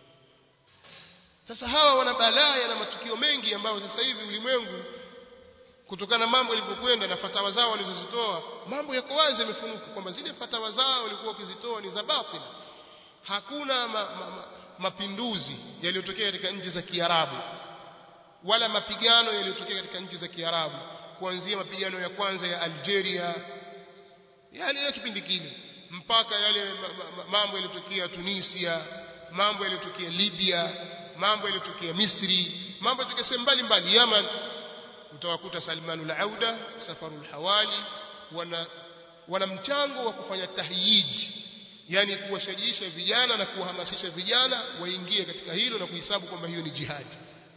Sasa hawa wana balaa na matukio mengi ambayo sasa hivi ulimwengu kutokana na mambo yalivyokwenda na fatawa zao walizozitoa, mambo yako wazi yamefunuka kwamba zile fatawa zao walikuwa wakizitoa ni za batili. Hakuna mapinduzi yaliyotokea katika nchi za Kiarabu wala mapigano yaliyotokea katika nchi za Kiarabu, kuanzia mapigano ya kwanza ya Algeria yale ya kipindi kile mpaka yale mambo yaliyotokea Tunisia, mambo yaliyotokea Libya, mambo yaliyotokea Misri, mambo yaliyotokea sehemu mbalimbali Yaman. Utawakuta Salmanul Auda, Safarul Hawali wana mchango wa kufanya tahyij, yani kuwashajiisha vijana na kuwahamasisha vijana waingie katika hilo na kuhesabu kwamba hiyo ni jihad.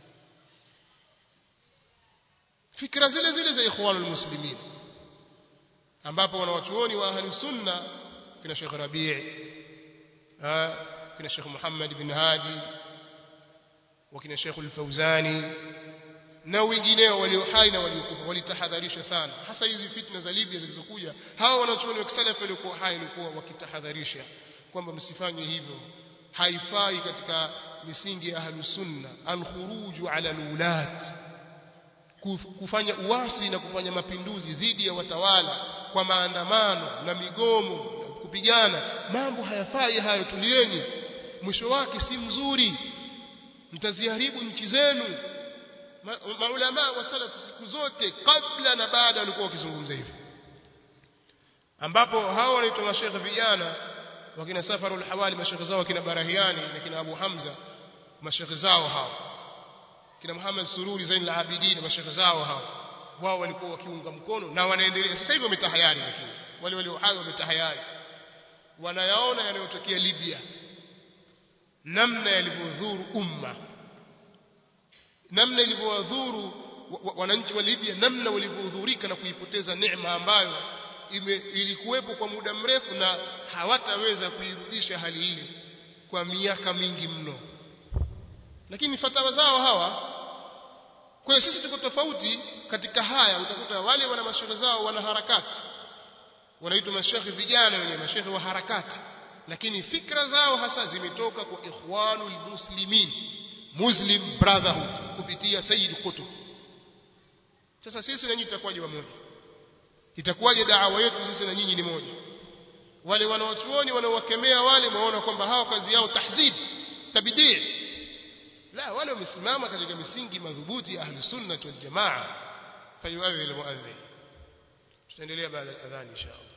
Fikra zile zile za ikhwanul muslimin ambapo wanawachuoni wa ahli sunna kina Sheikh Rabi' kina Sheikh Muhammad bin Hadi wakina Sheikh al-Fawzani na wengineo walio hai na waliokufa walitahadharisha sana, hasa hizi fitna za Libya zilizokuja. Hawa wanachuoni wa kisalafi walikuwa hai walikuwa wakitahadharisha kwamba msifanye hivyo, haifai katika misingi ya ahli sunna al-khuruju ala al-ulat, kufanya uasi na kufanya mapinduzi dhidi ya watawala kwa maandamano na migomo na kupigana. Mambo hayafai hayo, tulieni, mwisho wake si mzuri, mtaziharibu nchi zenu. Maulama wa salaf siku zote kabla na baada walikuwa wakizungumza hivi, ambapo hao wanaitwa mashekhe vijana wakina Safarul Hawali, mashekhe zao kina Barahiani na kina Abu Hamza, mashekhe zao hao kina Muhammad Sururi Zain al-Abidin, mashekhe zao hao, wao walikuwa wakiunga mkono na wanaendelea. Sasa hivi wametahayari, lakini wale walio hai wametahayari, wanayaona yanayotokea Libya, namna yalivyodhuru umma, namna ilivyowadhuru wananchi wa Libya, namna walivyodhurika na kuipoteza neema ambayo ilikuwepo kwa muda mrefu na hawataweza kuirudisha hali ile kwa miaka mingi mno. Lakini fatawa zao hawa. Kwa hiyo sisi tuko tofauti katika haya. Utakuta wale wana mashaikh zao wana harakati, wanaitwa mashaikh vijana wenye mashaikh wa harakati, lakini fikra zao hasa zimetoka kwa ikhwanul muslimin, Muslim Brotherhood kupitia Sayyid Qutb. Sasa sisi na nyinyi tutakuwaje wamoja? Itakuwaje da'wa yetu sisi na nyinyi ni moja? Wale wanaochuoni wanaowakemea wale waona kwamba hao kazi yao tahzib, tabdii. La, wale wamesimama katika misingi madhubuti ya ahli sunna wal jamaa. Fayuadhi al-muadhdhin. Tutaendelea baada ya adhan insha Allah.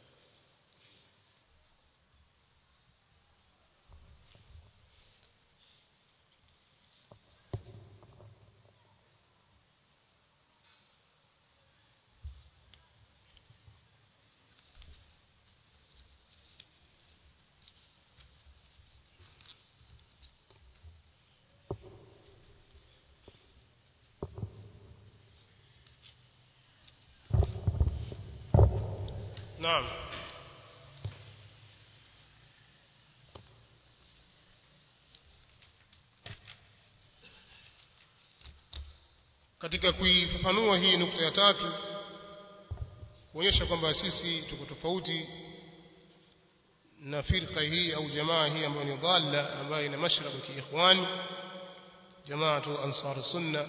Naam. Katika kuifafanua hii nukta ya tatu, kuonyesha kwamba sisi tuko tofauti na firqa hii au jamaa hii ambayo ni dhalla, ambayo ina mashrab ya kiikhwani, jamaatu ansar sunna.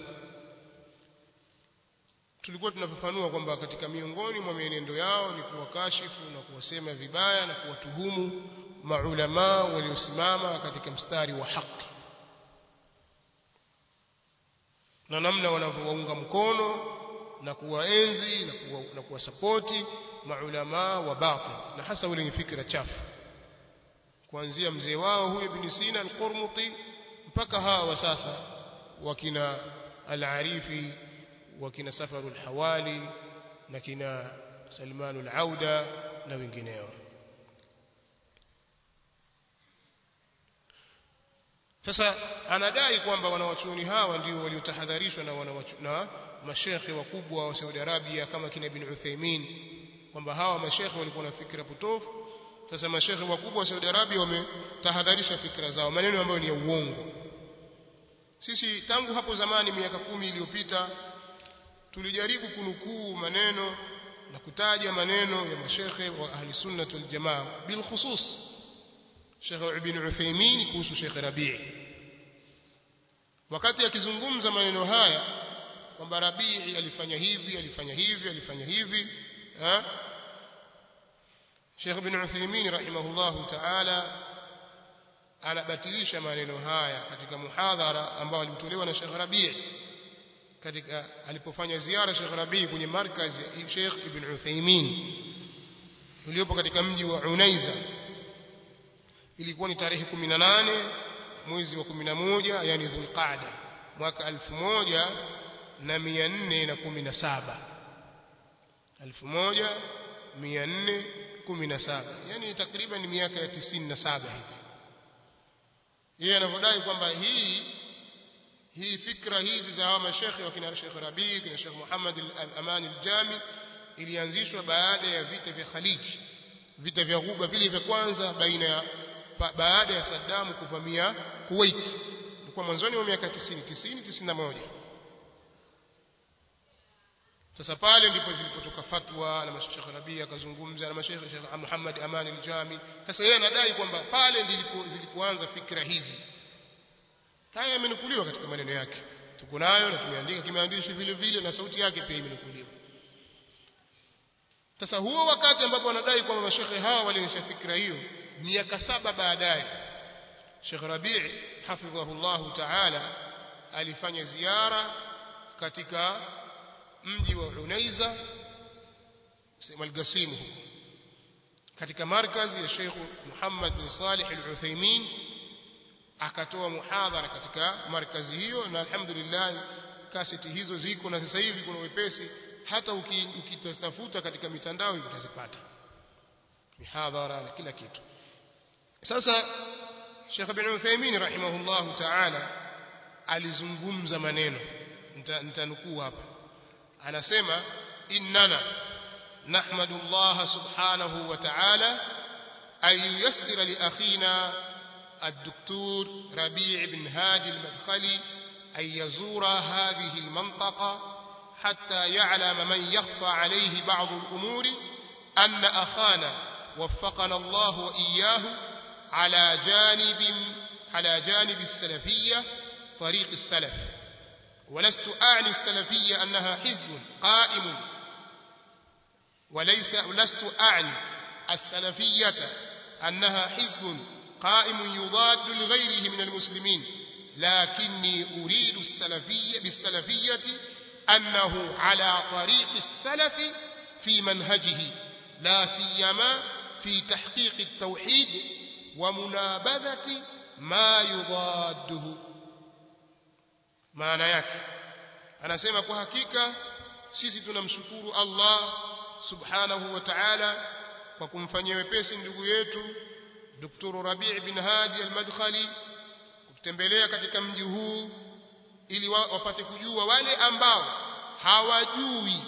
Tulikuwa tunafafanua kwamba katika miongoni mwa mienendo yao ni kuwakashifu na kuwasema vibaya na kuwatuhumu maulama waliosimama katika mstari wa haki, na namna wanavyowaunga mkono na kuwaenzi na kuwasapoti maulama wa batil, na hasa wale wenye fikra chafu, kuanzia mzee wao huyo Ibn Sina al-Qurmuti mpaka hawa sasa wakina al-Arifi, wakina Safarul Hawali na kina Salmanul Auda na wengineo. Sasa anadai kwamba wanawachuoni hawa ndio waliotahadharishwa na mashekhe wakubwa wa Saudi Arabia kama kina Ibn Uthaymeen, kwamba hawa mashekhe walikuwa na fikra potofu Sasa mashekhe wakubwa wa Saudi Arabia wametahadharisha fikra zao, maneno ambayo ni ya uongo. Sisi tangu hapo zamani miaka 10 iliyopita tulijaribu kunukuu maneno na kutaja maneno ya mashekhe wa ahli sunnah wal jamaa, bil khusus Sheikh Ibn Uthaymeen kuhusu Sheikh Rabi'. Wakati akizungumza maneno haya kwamba Rabi' alifanya hivi, Sheikh Ibn Uthaymeen rahimahullahu ta'ala anabatilisha maneno haya katika muhadhara ambao alitolewa na Sheikh Rabi' katika alipofanya ziara Sheikh Rabi' kwenye markazi ya Sheikh Ibn Uthaymeen uliopo katika mji wa Unaiza. Ilikuwa ni tarehe 18 mwezi wa 11 yani Dhulqaada mwaka 1417 yani takriban miaka ya 97 hivi. Yeye anavodai kwamba hii fikra hizi za hawa mashekhe wa kina Sheikh Rabi' kina Sheikh Muhammad al-Aman al-Jami ilianzishwa baada ya vita vya Khalij, vita vya Ghuba vile vya kwanza baada ya Saddam kuvamia Kuwait. Ilikuwa mwanzoni wa miaka 91. Sasa pale ndipo zilipotoka fatwa na Sheikh Rabi' akazungumza na Sheikh Muhammad Aman al-Jami. Sasa yeye anadai kwamba pale ndipo zilipoanza fikra hizi. Haya yamenukuliwa katika maneno yake, tuko nayo na tumeandika kimaandishi vile vile, na sauti yake pia imenukuliwa. Sasa huo wakati ambapo wanadai kwamba mashekhe hawa walionyesha fikra hiyo, miaka 7 baadaye Sheikh Rabi' hafidhahullahu ta'ala alifanya ziara katika mji wa Unaiza sema al-Qasim huko katika markazi ya Sheikh Muhammad bin Salih al-Uthaymeen, akatoa muhadhara katika markazi hiyo, na alhamdulillah kaseti hizo ziko na sasa hivi kuna wepesi, hata ukitafuta katika mitandao utazipata mihadhara na kila kitu. Sasa Sheikh Ibn Uthaymeen rahimahullahu ta'ala alizungumza maneno, nitanukuu hapa. Anasema innana nahmadu Allah subhanahu wa ta'ala ay yuyassira li akhina الدكتور ربيع بن هادي المدخلي أن يزور هذه المنطقة حتى يعلم من يخفى عليه بعض الأمور أن أخانا وفقنا الله وإياه على جانب السلفية طريق السلف. ولست أعني السلفية أنها حزب قائم، ولست أعني السلفية أنها حزب قائم يضاد لغيره من المسلمين، لكني أريد بالسلفية أنه على طريق السلف في منهجه، لا سيما في تحقيق التوحيد ومنابذة ما يضاده. maana yake anasema kwa hakika sisi tunamshukuru Allah subhanahu wa ta'ala kwa kumfanyia wepesi ndugu yetu Dr. Rabi' bin Hadi al-Madkhali kutembelea katika mji huu ili wapate kujua wale ambao hawajui,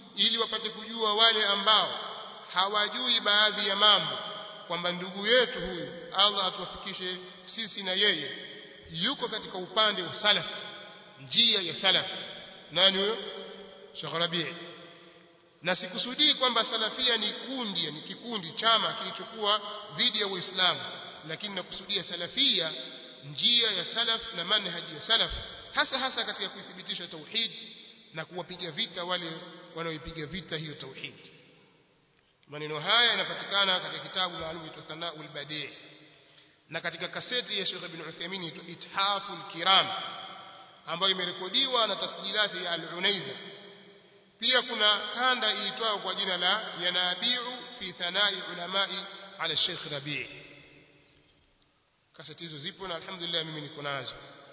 hawajui baadhi ya mambo, kwamba ndugu yetu huyu Allah atuwafikishe sisi na yeye yuko katika upande wa salaf, njia ya salaf. Nani huyo? Sheikh Rabi'. Na sikusudii kwamba salafia ni kikundi chama kilichokuwa dhidi ya Uislamu, lakini nakusudia salafia, njia ya salaf na manhaji ya salaf, hasa katika kuthibitisha tauhid na kuwapiga vita wale wanaoipiga vita hiyo tauhid. Maneno haya yanapatikana katika kitabu maalum cha Thanaul Badi' na katika kaseti ya Sheikh Ibn Uthaymeen Ithaful Kiram ambayo imerekodiwa na tasjilati ya Al-Unaiza. Pia kuna kanda iitwayo kwa jina la Yanabi'u fi Thana'i Ulamai ala Sheikh Rabi'. Kaseti hizo zipo na alhamdulillah mimi niko nazo.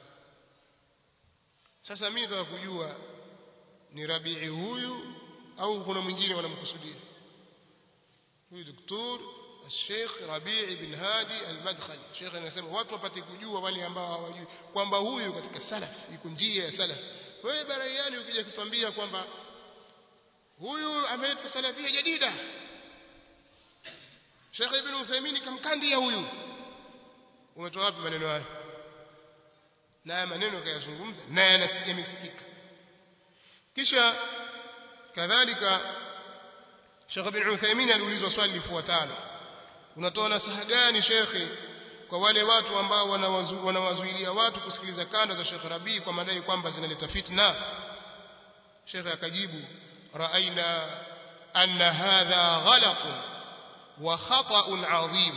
Sasa mimi nataka kujua ni Rabi' huyu au kuna mwingine wanamkusudia? Huyu Dr. Sheikh Rabi' bin Hadi al-Madkhali. Sheikh anasema watu wapate kujua, wale ambao hawajui, kwamba huyu katika salaf, yuko njia ya salaf. Wewe baraiani ukija kutwambia kwamba huyu ameleta salafia jadida, Sheikh Ibn Uthaymeen kamkandia huyu. Umetoa wapi maneno hayo? Na maneno kayazungumza na yanasikika. Kisha kadhalika Sheikh Ibn Uthaymeen aliulizwa swali lifuatalo: unatoa nasaha gani Sheikh kwa wale watu ambao wanawazuilia watu kusikiliza kanda za Sheikh Rabi kwa madai kwamba zinaleta fitna? Sheikh akajibu: ra'ayna anna hadha ghalat wa khata'un 'azim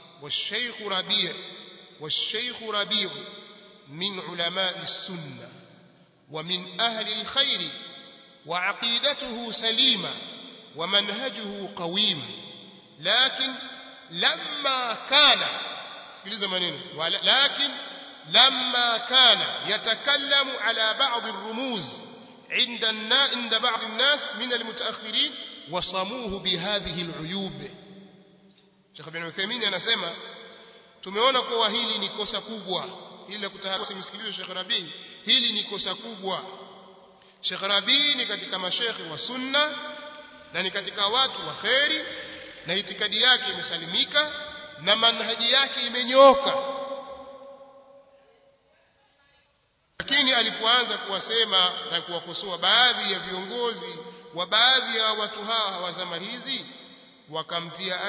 والشيخ ربيع من علماء السنة ومن أهل الخير وعقيدته سليمة ومنهجه قويم لكن لما كان يتكلم على بعض الرموز عند بعض الناس من المتأخرين وصموه بهذه العيوب. Sheikh Ibn Uthaymeen anasema tumeona kwa hili ni kosa kubwa, ili kutahadharisha msikilizo Sheikh Rabi, hili ni kosa kubwa. Sheikh Rabi ni katika mashekhi wa sunna na ni katika watu wa khairi na itikadi yake imesalimika na manhaji yake imenyooka. Lakini alipoanza kuwasema na kuwakosoa baadhi ya viongozi wa baadhi ya watu hawa wa zama hizi, wakamtia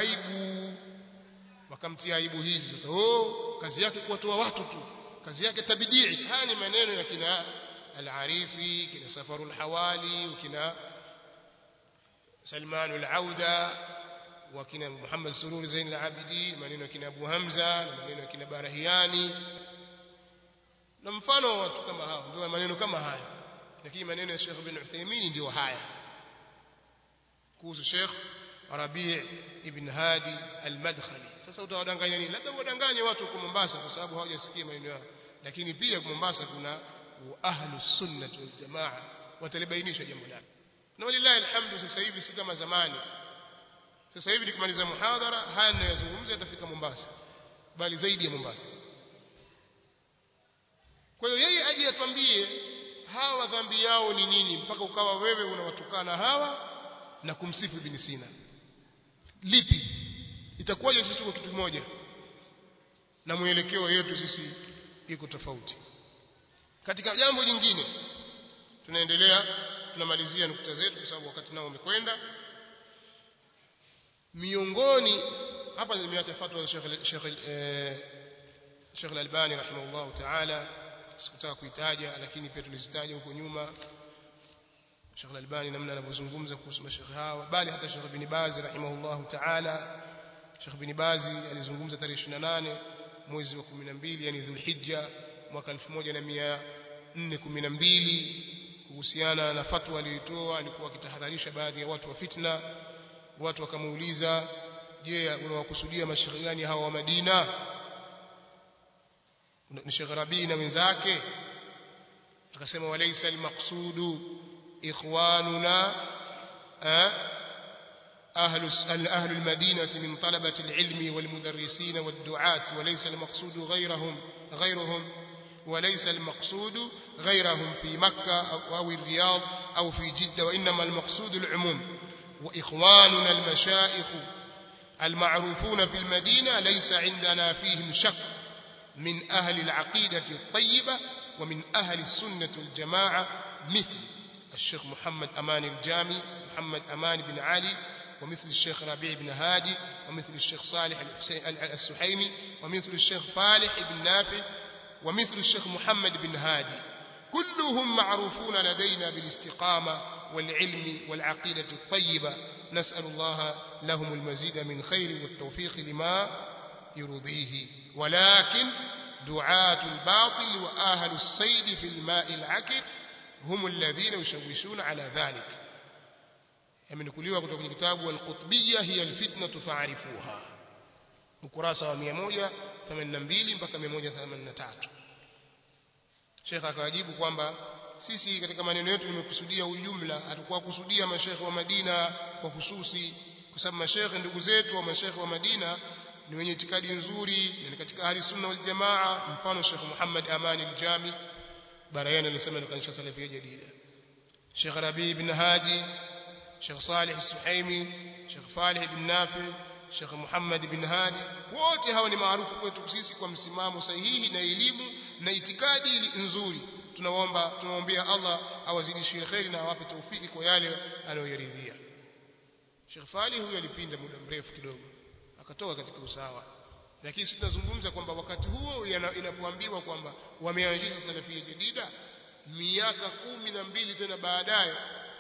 aibu hizi. Sasa kazi yake kuwatoa watu tu, kazi yake tabidii. Haya ni maneno ya kina Al-Arifi, kina Safarul Hawali, kina Salman al-Auda, wa kina Muhammad Surur Zain al-Abidin, maneno ya kina Abu Hamza na maneno ya kina Barahiani na mfano watu kama hao, ndio maneno kama haya. Lakini maneno ya Sheikh Ibn Uthaymeen ndio haya kuhusu Sheikh Rabi' ibn Hadi al-Madkhali. Sasa utawadanganya nini? Labda wadanganye watu kwa Mombasa kwa sababu hawajasikia maneno yao, lakini pia kwa Mombasa kuna ahlus sunnah wal jamaa watalibainisha jambo lake. Na walillahi alhamdu, sasa hivi si kama zamani. Sasa hivi nikimaliza muhadhara haya ninayozungumza yatafika Mombasa, bali zaidi ya Mombasa. Kwa hiyo yeye aje atuambie hawa dhambi yao ni nini, mpaka ukawa wewe unawatukana hawa na kumsifu Ibn Sina. Lipi itakuwaje? Sisi tuko kitu kimoja na mwelekeo yetu sisi iko tofauti. Katika jambo jingine tunaendelea, tunamalizia nukta zetu kwa sababu wakati nao umekwenda. Miongoni hapa nimeacha fatwa ya Sheikh Al-Albani rahimahullah ta'ala, sikutaka kuitaja lakini pia tulizitaja huko nyuma. Sheikh Al-Albani namna anavyozungumza kuhusu mashaikh hawa, bali hata Sheikh Ibn Baz rahimahullah ta'ala. Sheikh Ibn Baz alizungumza tarehe 28 mwezi wa 12 yani Dhulhijja mwaka 1412 kuhusiana na fatwa aliyotoa. Alikuwa akitahadharisha baadhi ya watu wa fitna. Watu wakamuuliza, je, unawakusudia mashaikh gani hawa wa Madina? Ni Sheikh Rabi na wenzake? Akasema walaysa al-maqsudu إخواننا أهل المدينة من طلبة العلم والمدرسين والدعاة، وليس المقصود غيرهم وليس المقصود غيرهم في مكة أو الرياض أو في جدة، وإنما المقصود العموم. وإخواننا المشايخ المعروفون في المدينة ليس عندنا فيهم شك، من أهل العقيدة الطيبة ومن أهل السنة والجماعة، مثل الشيخ محمد أمان الجامي، محمد أمان بن علي، ومثل الشيخ ربيع بن هادي، ومثل الشيخ صالح السحيمي، ومثل الشيخ فالح بن نافع، ومثل الشيخ محمد بن هادي. كلهم معروفون لدينا بالاستقامة والعلم والعقيدة الطيبة. نسأل الله لهم المزيد من خير والتوفيق لما يرضيه. ولكن دعاة الباطل وآهل الصيد في الماء العكر هم الذين يشوشون على ذلك. يمنكلوا kutoka kwenye kitabu al-Qutbiyya hiya al-fitnatu fa'rifuha, ukurasa wa 182 mpaka 183. Sheikh akajibu kwamba sisi katika maneno yetu nimekusudia ujumla, hatakuwa kusudia mashaikh wa Madina kwa hususi, kwa sababu mashaikh ndugu zetu wa mashaikh wa Madina ni wenye itikadi nzuri, ni katika ahli sunna wal jamaa. Mfano Sheikh Muhammad Aman al-Jami Barahiani alisema ni kanisha salafia jadida, Sheikh Rabi ibn Hadi, Sheikh Salih al-Suhaimi, Sheikh Falih ibn Nafi, Sheikh Muhammad bin Hadi, wote hawa ni maarufu kwetu sisi kwa msimamo sahihi na elimu na itikadi nzuri. Tunaombea Allah awazidishie khairi na awape taufiki kwa yale anayoyaridhia. Sheikh Fali huyu alipinda muda mrefu kidogo akatoka katika usawa, lakini sisi tunazungumza kwamba wakati huo inapoambiwa kwamba wameanzisha salafia jadida miaka 12 tena baadaye,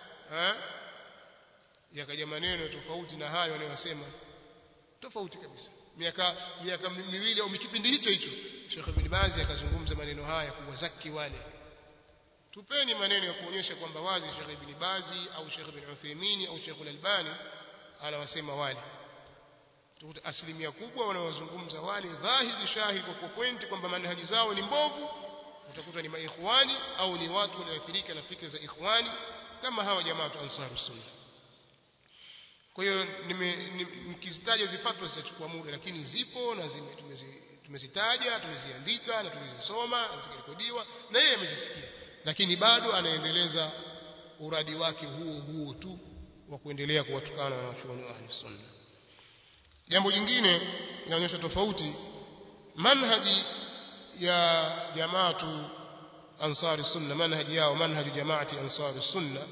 yakaja maneno tofauti na hayo wanayosema, tofauti kabisa. Miaka miwili au kipindi hicho Sheikh Ibn Baz akazungumza maneno haya kuwazaki wale. Tupeni maneno ya kuonyesha kwamba wazi Sheikh Ibn Baz au Sheikh Ibn Uthaymeen au Sheikh Al-Albani anawasema wale. Tukuta asilimia kubwa wanaozungumza wale dhahiri shahidi kwa pointi kwamba manhaji zao ni mbovu, utakuta ni maikhwani au ni watu walioathirika na fikra za ikhwani kama hawa jamaa wa Ansarus Sunnah. Kwa hiyo nikizitaja zifatwa zitachukua muda, lakini zipo na tumezitaja, tumeziandika na tulizisoma, zikarekodiwa na yeye amezisikia, lakini bado anaendeleza uradi wake huo tu wa kuendelea kuwatukana na wanachuoni wa Ahlus Sunnah. Jambo jingine linaonyesha tofauti manhaji ya jamaatu Ansarus Sunnah, manhaji yao, manhaji jamaati Ansarus Sunnah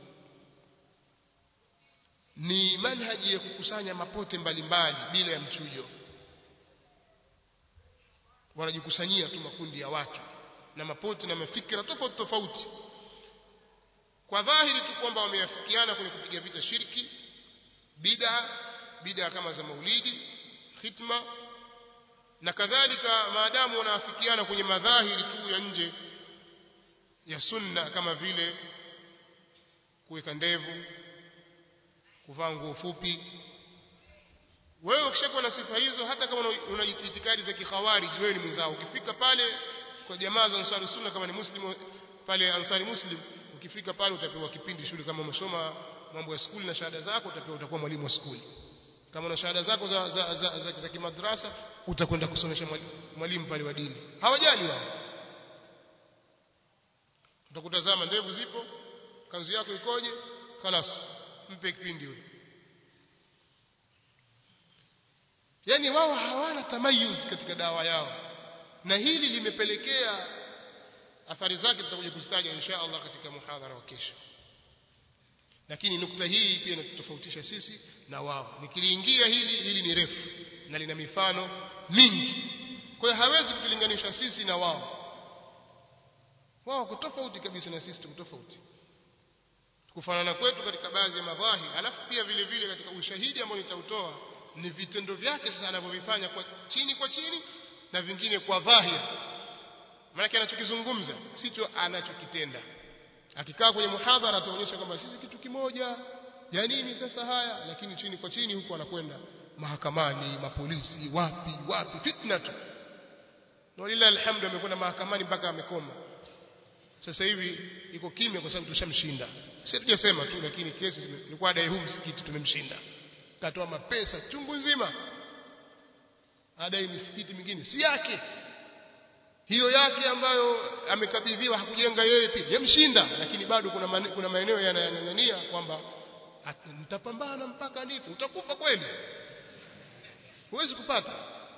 ni manhaji ya kukusanya mapote mbalimbali bila ya mchujo. Wanajikusanyia tu makundi ya watu na mapote na mafikira tofauti tofauti, kwa dhahiri tu kwamba wameafikiana kwenye kupiga vita shirki, bid'a kama za maulidi, khitma na kadhalika, maadamu wanaafikiana kwenye madhahiri tu ya nje ya sunna kama vile kuweka ndevu, kuvaa nguo fupi. Wewe ukishakuwa na sifa hizo, hata kama una itikadi za kikhawarij, wewe ni mwenzao. Ukifika pale kwa jamaa za Ansari Sunna, kama ni Muslim pale Ansari Muslim, ukifika pale utapewa kipindi shule. Kama umesoma mambo ya skuli na shahada zako, utakuwa mwalimu wa skuli. Kama una shahada zako za kimadrasa, utakwenda kusomesha mwalimu pale wa dini. Hawajali wao. Utakutazama ndevu zipo, kanzu yako ikoje, خلاص mpe kipindi huyo. Yani wao hawana tamayuz katika dawa yao, na hili limepelekea athari zake tutakuja kuzitaja insha Allah katika muhadhara wa kesho. Lakini nukta hii pia inatofautisha sisi na wao. Nikiliingia hili ni refu na lina mifano mingi, kwa hiyo hawezi kutulinganisha sisi na wao. Wao kutofauti kabisa na sisi tukutofauti, kufanana kwetu katika baadhi ya madhahiri. Alafu pia vile vile katika ushahidi ambao nitautoa ni vitendo vyake sasa anavyovifanya kwa chini na vingine kwa dhahiri. Maana anachokizungumza sio anachokitenda. Akikaa kwenye muhadhara ataonyesha kwamba sisi kitu kimoja, ya nini sasa haya, lakini chini kwa chini huko anakwenda mahakamani, mapolisi, wapi fitna tu. Walillahi alhamdu, amekwenda mahakamani mpaka amekoma. Sasa hivi iko kimya kwa sababu tushamshinda. Sisi tujasema tu, lakini kesi ilikuwa dai huu msikiti tumemshinda. Katoa mapesa chungu nzima, adai msikiti mwingine si yake, hiyo yake ambayo amekabidhiwa hakujenga yeye pia yamshinda. Lakini bado kuna maeneo yanayang'ang'ania kwamba mtapambana mpaka nifu. Utakufa kweli, huwezi kupata.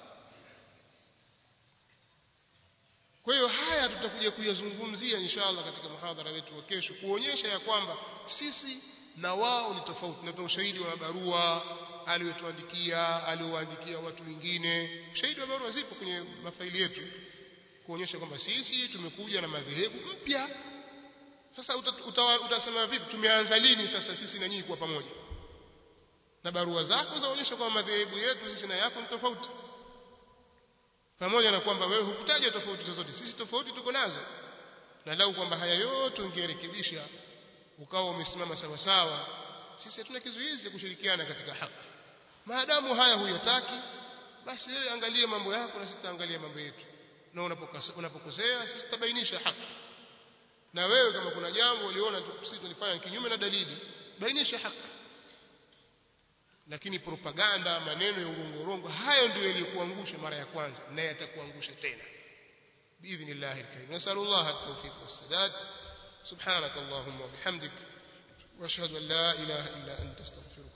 Kwa hiyo haya tutakuja kuyazungumzia inshallah katika muhadhara wetu wa kesho, kuonyesha ya kwamba sisi na wao ni tofauti. Na ushahidi wa barua aliowaandikia watu wengine, ushahidi wa barua zipo kwenye mafaili yetu, kuonyesha kwamba sisi tumekuja na madhehebu mpya. Sasa utasema vipi tumeanza lini sasa sisi na nyinyi kwa pamoja? Na barua zako zaonyesha kwamba madhehebu yetu sisi na yako ni tofauti, pamoja na kwamba wewe hukutaja tofauti zozote. Sisi tofauti tuko nazo, na lau kwamba haya yote ungerekebisha ukawa umesimama sawa sawa, sisi hatuna kizuizi kushirikiana katika haki. Maadamu haya huyataki, basi wewe angalia mambo yako na sisi tutaangalia mambo yetu, na unapokosea sisi tutabainisha haki. Na wewe kama kuna jambo uliona sisi tulifanya kinyume na dalili, bainisha haki. Lakini propaganda, maneno ya urongo, hayo ndio yaliyokuangusha mara ya kwanza na yatakuangusha tena biidhnillahil karim. Nasallallahu at-tawfiq was-sadad. subhanakallahumma wa bihamdik wa ashhadu an la ilaha illa anta astaghfiruka